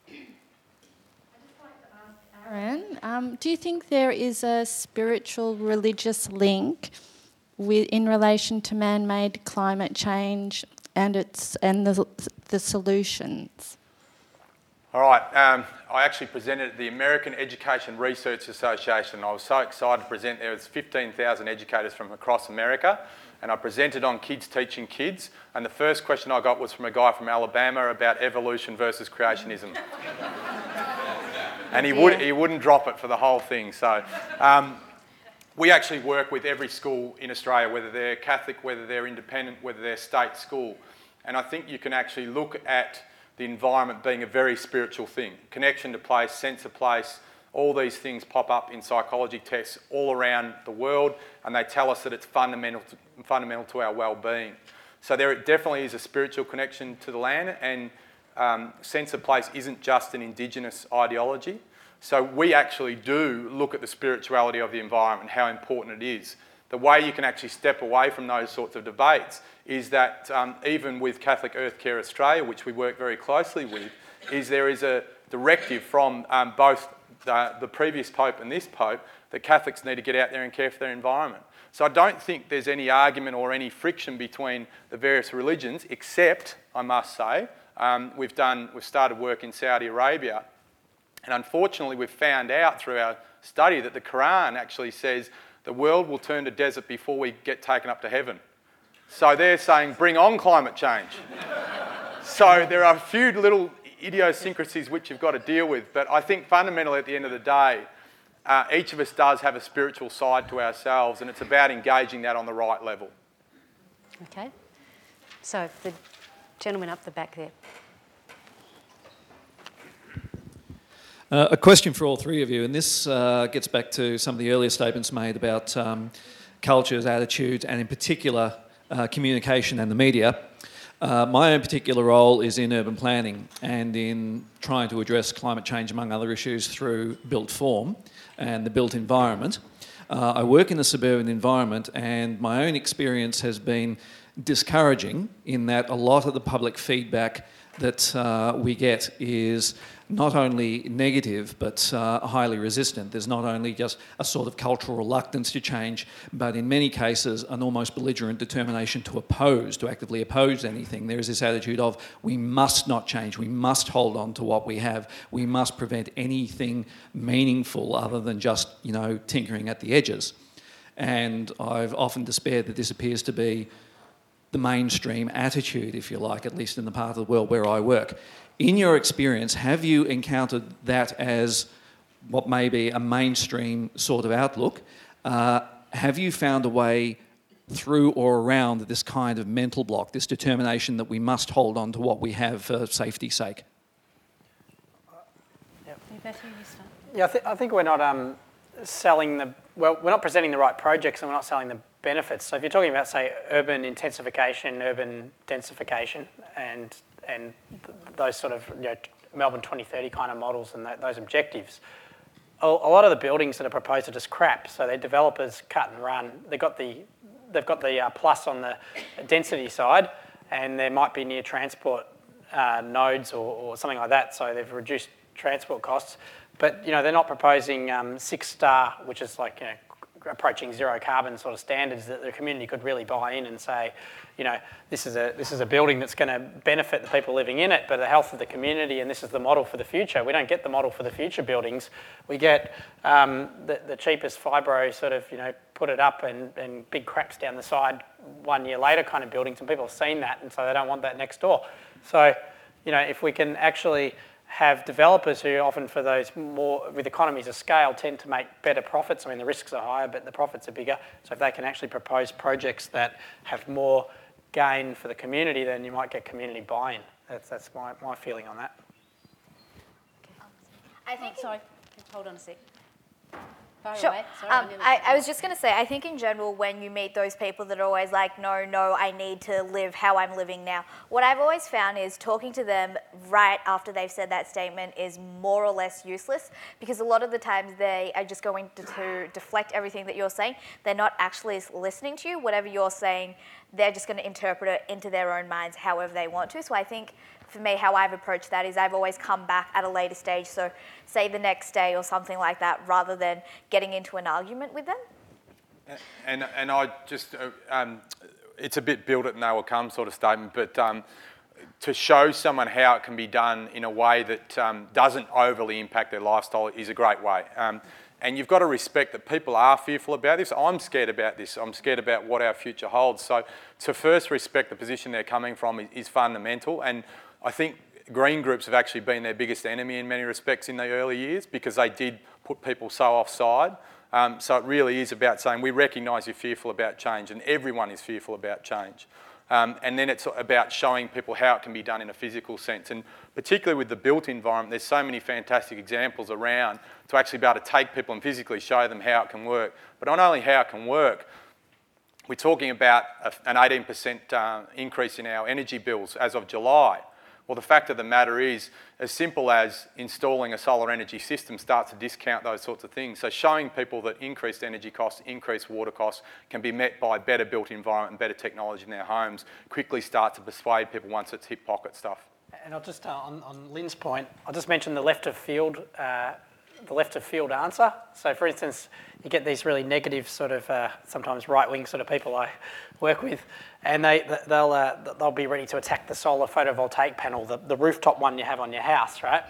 Aaron, um, do you think there is a spiritual religious link with, in relation to man-made climate change and its and the, the solutions? All right, um, I actually presented at the American Education Research Association. I was so excited to present. There was fifteen thousand educators from across America, and I presented on kids teaching kids, and the first question I got was from a guy from Alabama about evolution versus creationism. And he, would, he wouldn't drop it for the whole thing. So um, we actually work with every school in Australia, whether they're Catholic, whether they're independent, whether they're state school. And I think you can actually look at the environment being a very spiritual thing. Connection to place, sense of place, all these things pop up in psychology tests all around the world, and they tell us that it's fundamental to, fundamental to our well-being. So there definitely is a spiritual connection to the land, and um, sense of place isn't just an Indigenous ideology. So we actually do look at the spirituality of the environment, how important it is. The way you can actually step away from those sorts of debates is that um, even with Catholic Earth Care Australia, which we work very closely with, is there is a directive from um, both the, the previous Pope and this Pope that Catholics need to get out there and care for their environment. So I don't think there's any argument or any friction between the various religions, except, I must say, um, we've done, we've started work in Saudi Arabia, and unfortunately we've found out through our study that the Quran actually says the the world will turn to desert before we get taken up to heaven. So they're saying, bring on climate change. So there are a few little idiosyncrasies which you've got to deal with, but I think fundamentally at the end of the day, uh, each of us does have a spiritual side to ourselves, and it's about engaging that on the right level. Okay. So the gentleman up the back there. Uh, a question for all three of you, and this uh, gets back to some of the earlier statements made about um, cultures, attitudes, and in particular uh, communication and the media. Uh, my own particular role is in urban planning and in trying to address climate change, among other issues, through built form and the built environment. Uh, I work in the suburban environment, and my own experience has been discouraging in that a lot of the public feedback that uh, we get is not only negative but uh, highly resistant. There's not only just a sort of cultural reluctance to change, but in many cases an almost belligerent determination to oppose, to actively oppose anything. There is this attitude of we must not change, we must hold on to what we have, we must prevent anything meaningful other than just, you know, tinkering at the edges. And I've often despaired that this appears to be the mainstream attitude, if you like, at least in the part of the world where I work. In your experience, have you encountered that as what may be a mainstream sort of outlook? Uh, have you found a way through or around this kind of mental block, this determination that we must hold on to what we have for safety's sake? Yeah, I, th- I think we're not um, selling the, well, we're not presenting the right projects and we're not selling the benefits. So if you're talking about, say, urban intensification, urban densification, and and th- those sort of, you know, Melbourne twenty thirty kind of models and th- those objectives, a, a lot of the buildings that are proposed are just crap. So their developers cut and run. They've got the they've got the uh, plus on the density side, and there might be near transport uh, nodes or, or something like that. So they've reduced transport costs. But, you know, they're not proposing um, six star, which is like, you know, approaching zero carbon sort of standards that the community could really buy in and say, you know, this is a this is a building that's going to benefit the people living in it, but the health of the community, and this is the model for the future. We don't get the model for the future buildings. We get um, the, the cheapest fibro sort of, you know, put it up and, and big cracks down the side one year later kind of buildings, and people have seen that, and so they don't want that next door. So, you know, if we can actually have developers who often for those more, with economies of scale, tend to make better profits. I mean, the risks are higher, but the profits are bigger. So if they can actually propose projects that have more gain for the community, then you might get community buy-in. That's, that's my, my feeling on that. I think... Oh, sorry, hold on a sec. Far Sure. away. Sorry, Um, I, I, I was just going to say, I think in general, when you meet those people that are always like, no, no, I need to live how I'm living now, what I've always found is talking to them right after they've said that statement is more or less useless, because a lot of the times they are just going to, to deflect everything that you're saying. They're not actually listening to you. Whatever you're saying, they're just going to interpret it into their own minds however they want to. So I think for me, how I've approached that is I've always come back at a later stage, so say the next day or something like that, rather than getting into an argument with them. And and I just, uh, um, it's a bit build it and they will come sort of statement, but um, to show someone how it can be done in a way that um, doesn't overly impact their lifestyle is a great way. Um, and you've got to respect that people are fearful about this. I'm scared about this. I'm scared about what our future holds. So to first respect the position they're coming from is, is fundamental. And I think green groups have actually been their biggest enemy in many respects in the early years, because they did put people so offside. Um, so it really is about saying we recognise you're fearful about change, and everyone is fearful about change. Um, and then it's about showing people how it can be done in a physical sense. And particularly with the built environment, there's so many fantastic examples around to actually be able to take people and physically show them how it can work. But not only how it can work, we're talking about a, an eighteen percent uh, increase in our energy bills as of July. Well, the fact of the matter is, as simple as installing a solar energy system starts to discount those sorts of things. So showing people that increased energy costs, increased water costs can be met by better built environment and better technology in their homes quickly start to persuade people once it's hip pocket stuff. And I'll just, uh, on, on Lynn's point, I'll just mention the left of field, uh, the left of field answer. So for instance, you get these really negative sort of, uh, sometimes right-wing sort of people I work with, and they, they'll, uh, they'll be ready to attack the solar photovoltaic panel, the, the rooftop one you have on your house, right?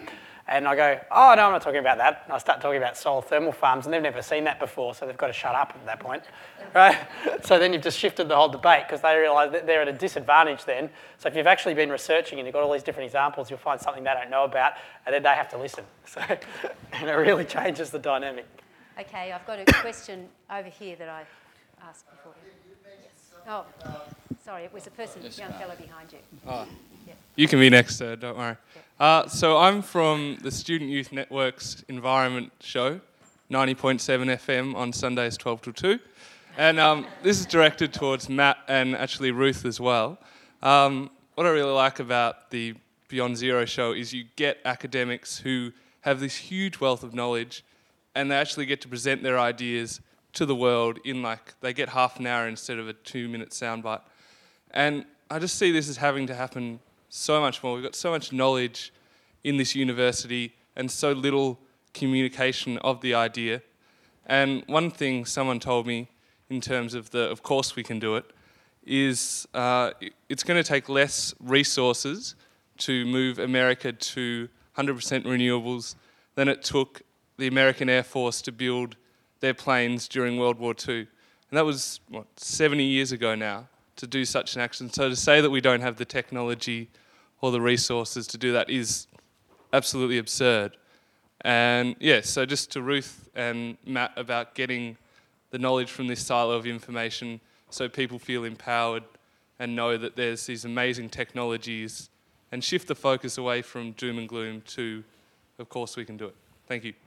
And I go, oh, no, I'm not talking about that. And I start talking about solar thermal farms, and they've never seen that before, so they've got to shut up at that point, right? So then you've just shifted the whole debate because they realise that they're at a disadvantage then. So if you've actually been researching and you've got all these different examples, you'll find something they don't know about, and then they have to listen. So and it really changes the dynamic. Okay, I've got a question over here that I asked before. Oh, sorry, it was a person, young fellow behind you. Oh. Yeah. You can be next, sir, don't worry. Uh, so I'm from the Student Youth Network's Environment Show, ninety point seven F M on Sundays twelve till two. And um, this is directed towards Matt and actually Ruth as well. Um, what I really like about the Beyond Zero show is you get academics who have this huge wealth of knowledge and they actually get to present their ideas to the world in like, they get half an hour instead of a two minute soundbite. And I just see this as having to happen so much more. We've got so much knowledge in this university and so little communication of the idea. And one thing someone told me in terms of the, of course we can do it, is uh, it's going to take less resources to move America to one hundred percent renewables than it took the American Air Force to build their planes during World War Two. And that was, what, seventy years ago now, to do such an action. So to say that we don't have the technology or the resources to do that is absolutely absurd. And yeah, so just to Ruth and Matt about getting the knowledge from this silo of information so people feel empowered and know that there's these amazing technologies and shift the focus away from doom and gloom to, of course we can do it. Thank you.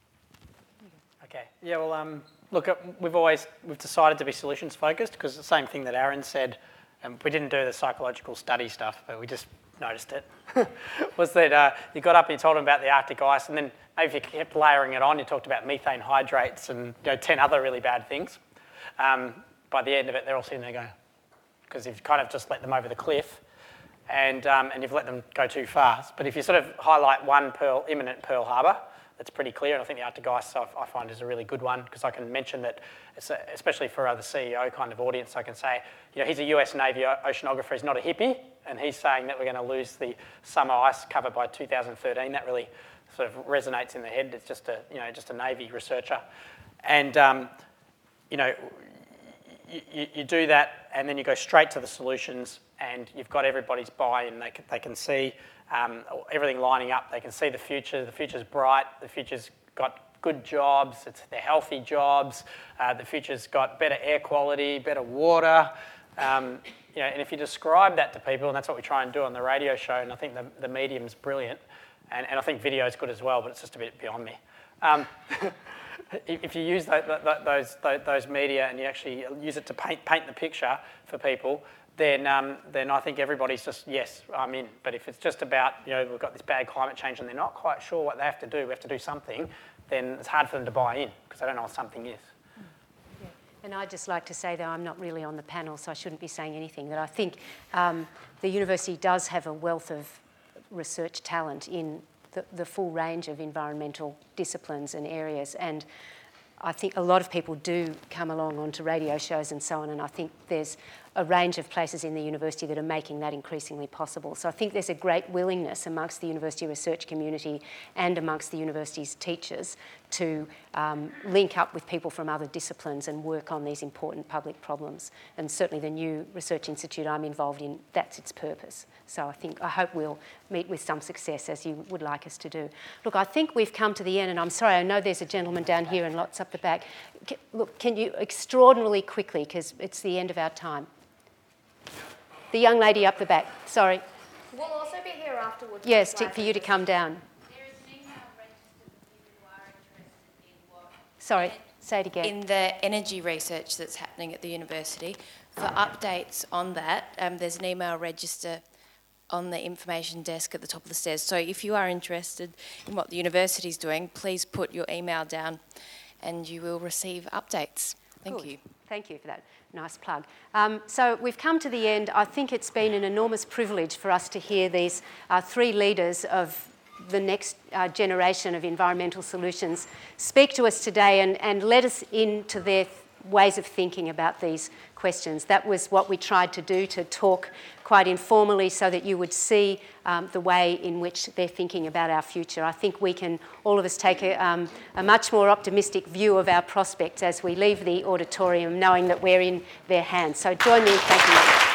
Okay. Yeah, well, um, look, we've always, we've decided to be solutions focused because the same thing that Aaron said, and we didn't do the psychological study stuff, but we just noticed it, was that uh, you got up and you told them about the Arctic ice, and then maybe if you kept layering it on, you talked about methane hydrates and you know, ten other really bad things. Um, by the end of it, they're all sitting there going, because you've kind of just let them over the cliff and, um, and you've let them go too fast. But if you sort of highlight one Pearl, imminent Pearl Harbor, that's pretty clear, and I think the Arctic ice I, I find is a really good one because I can mention that, it's a, especially for the C E O kind of audience, I can say, you know, he's a U S Navy oceanographer, he's not a hippie, and he's saying that we're going to lose the summer ice cover by two thousand thirteen. That really sort of resonates in the head. It's just a, you know, just a Navy researcher, and um, you know, you, you, you do that, and then you go straight to the solutions, and you've got everybody's buy-in. They can, they can see um, everything lining up. They can see the future. The future's bright. The future's got good jobs. It's they're healthy jobs. Uh, the future's got better air quality, better water. Um, you know, and if you describe that to people, and that's what we try and do on the radio show, and I think the, the medium's brilliant, and, and I think video's good as well, but it's just a bit beyond me. Um, if you use those, those, those media and you actually use it to paint, paint the picture for people, then, um, then I think everybody's just, yes, I'm in. But if it's just about, you know, we've got this bad climate change and they're not quite sure what they have to do, we have to do something, then it's hard for them to buy in because they don't know what something is. Yeah. And I'd just like to say, though, I'm not really on the panel, so I shouldn't be saying anything, that I think um, the university does have a wealth of research talent in the, the full range of environmental disciplines and areas. And I think a lot of people do come along onto radio shows and so on, and I think there's a range of places in the university that are making that increasingly possible. So I think there's a great willingness amongst the university research community and amongst the university's teachers to um, link up with people from other disciplines and work on these important public problems. And certainly the new research institute I'm involved in, that's its purpose. So I think, I hope we'll meet with some success as you would like us to do. Look, I think we've come to the end, and I'm sorry, I know there's a gentleman down here and lots up the back. Look, can you extraordinarily quickly, because it's the end of our time. The young lady up the back, sorry. We'll also be here afterwards. Yes, to, for you to come down. There is an email registered for people who are interested in what... Sorry, say it again. In the energy research that's happening at the university. For updates on that, um, there's an email register on the information desk at the top of the stairs. So if you are interested in what the university's doing, please put your email down and you will receive updates. Thank Good. you. Thank you for that. Nice plug. Um, so we've come to the end. I think it's been an enormous privilege for us to hear these uh, three leaders of the next uh, generation of environmental solutions speak to us today and, and let us into their th- ways of thinking about these questions. That was what we tried to do, to talk quite informally so that you would see um, the way in which they're thinking about our future. I think we can, all of us, take a, um, a much more optimistic view of our prospects as we leave the auditorium knowing that we're in their hands. So join me in thanking them.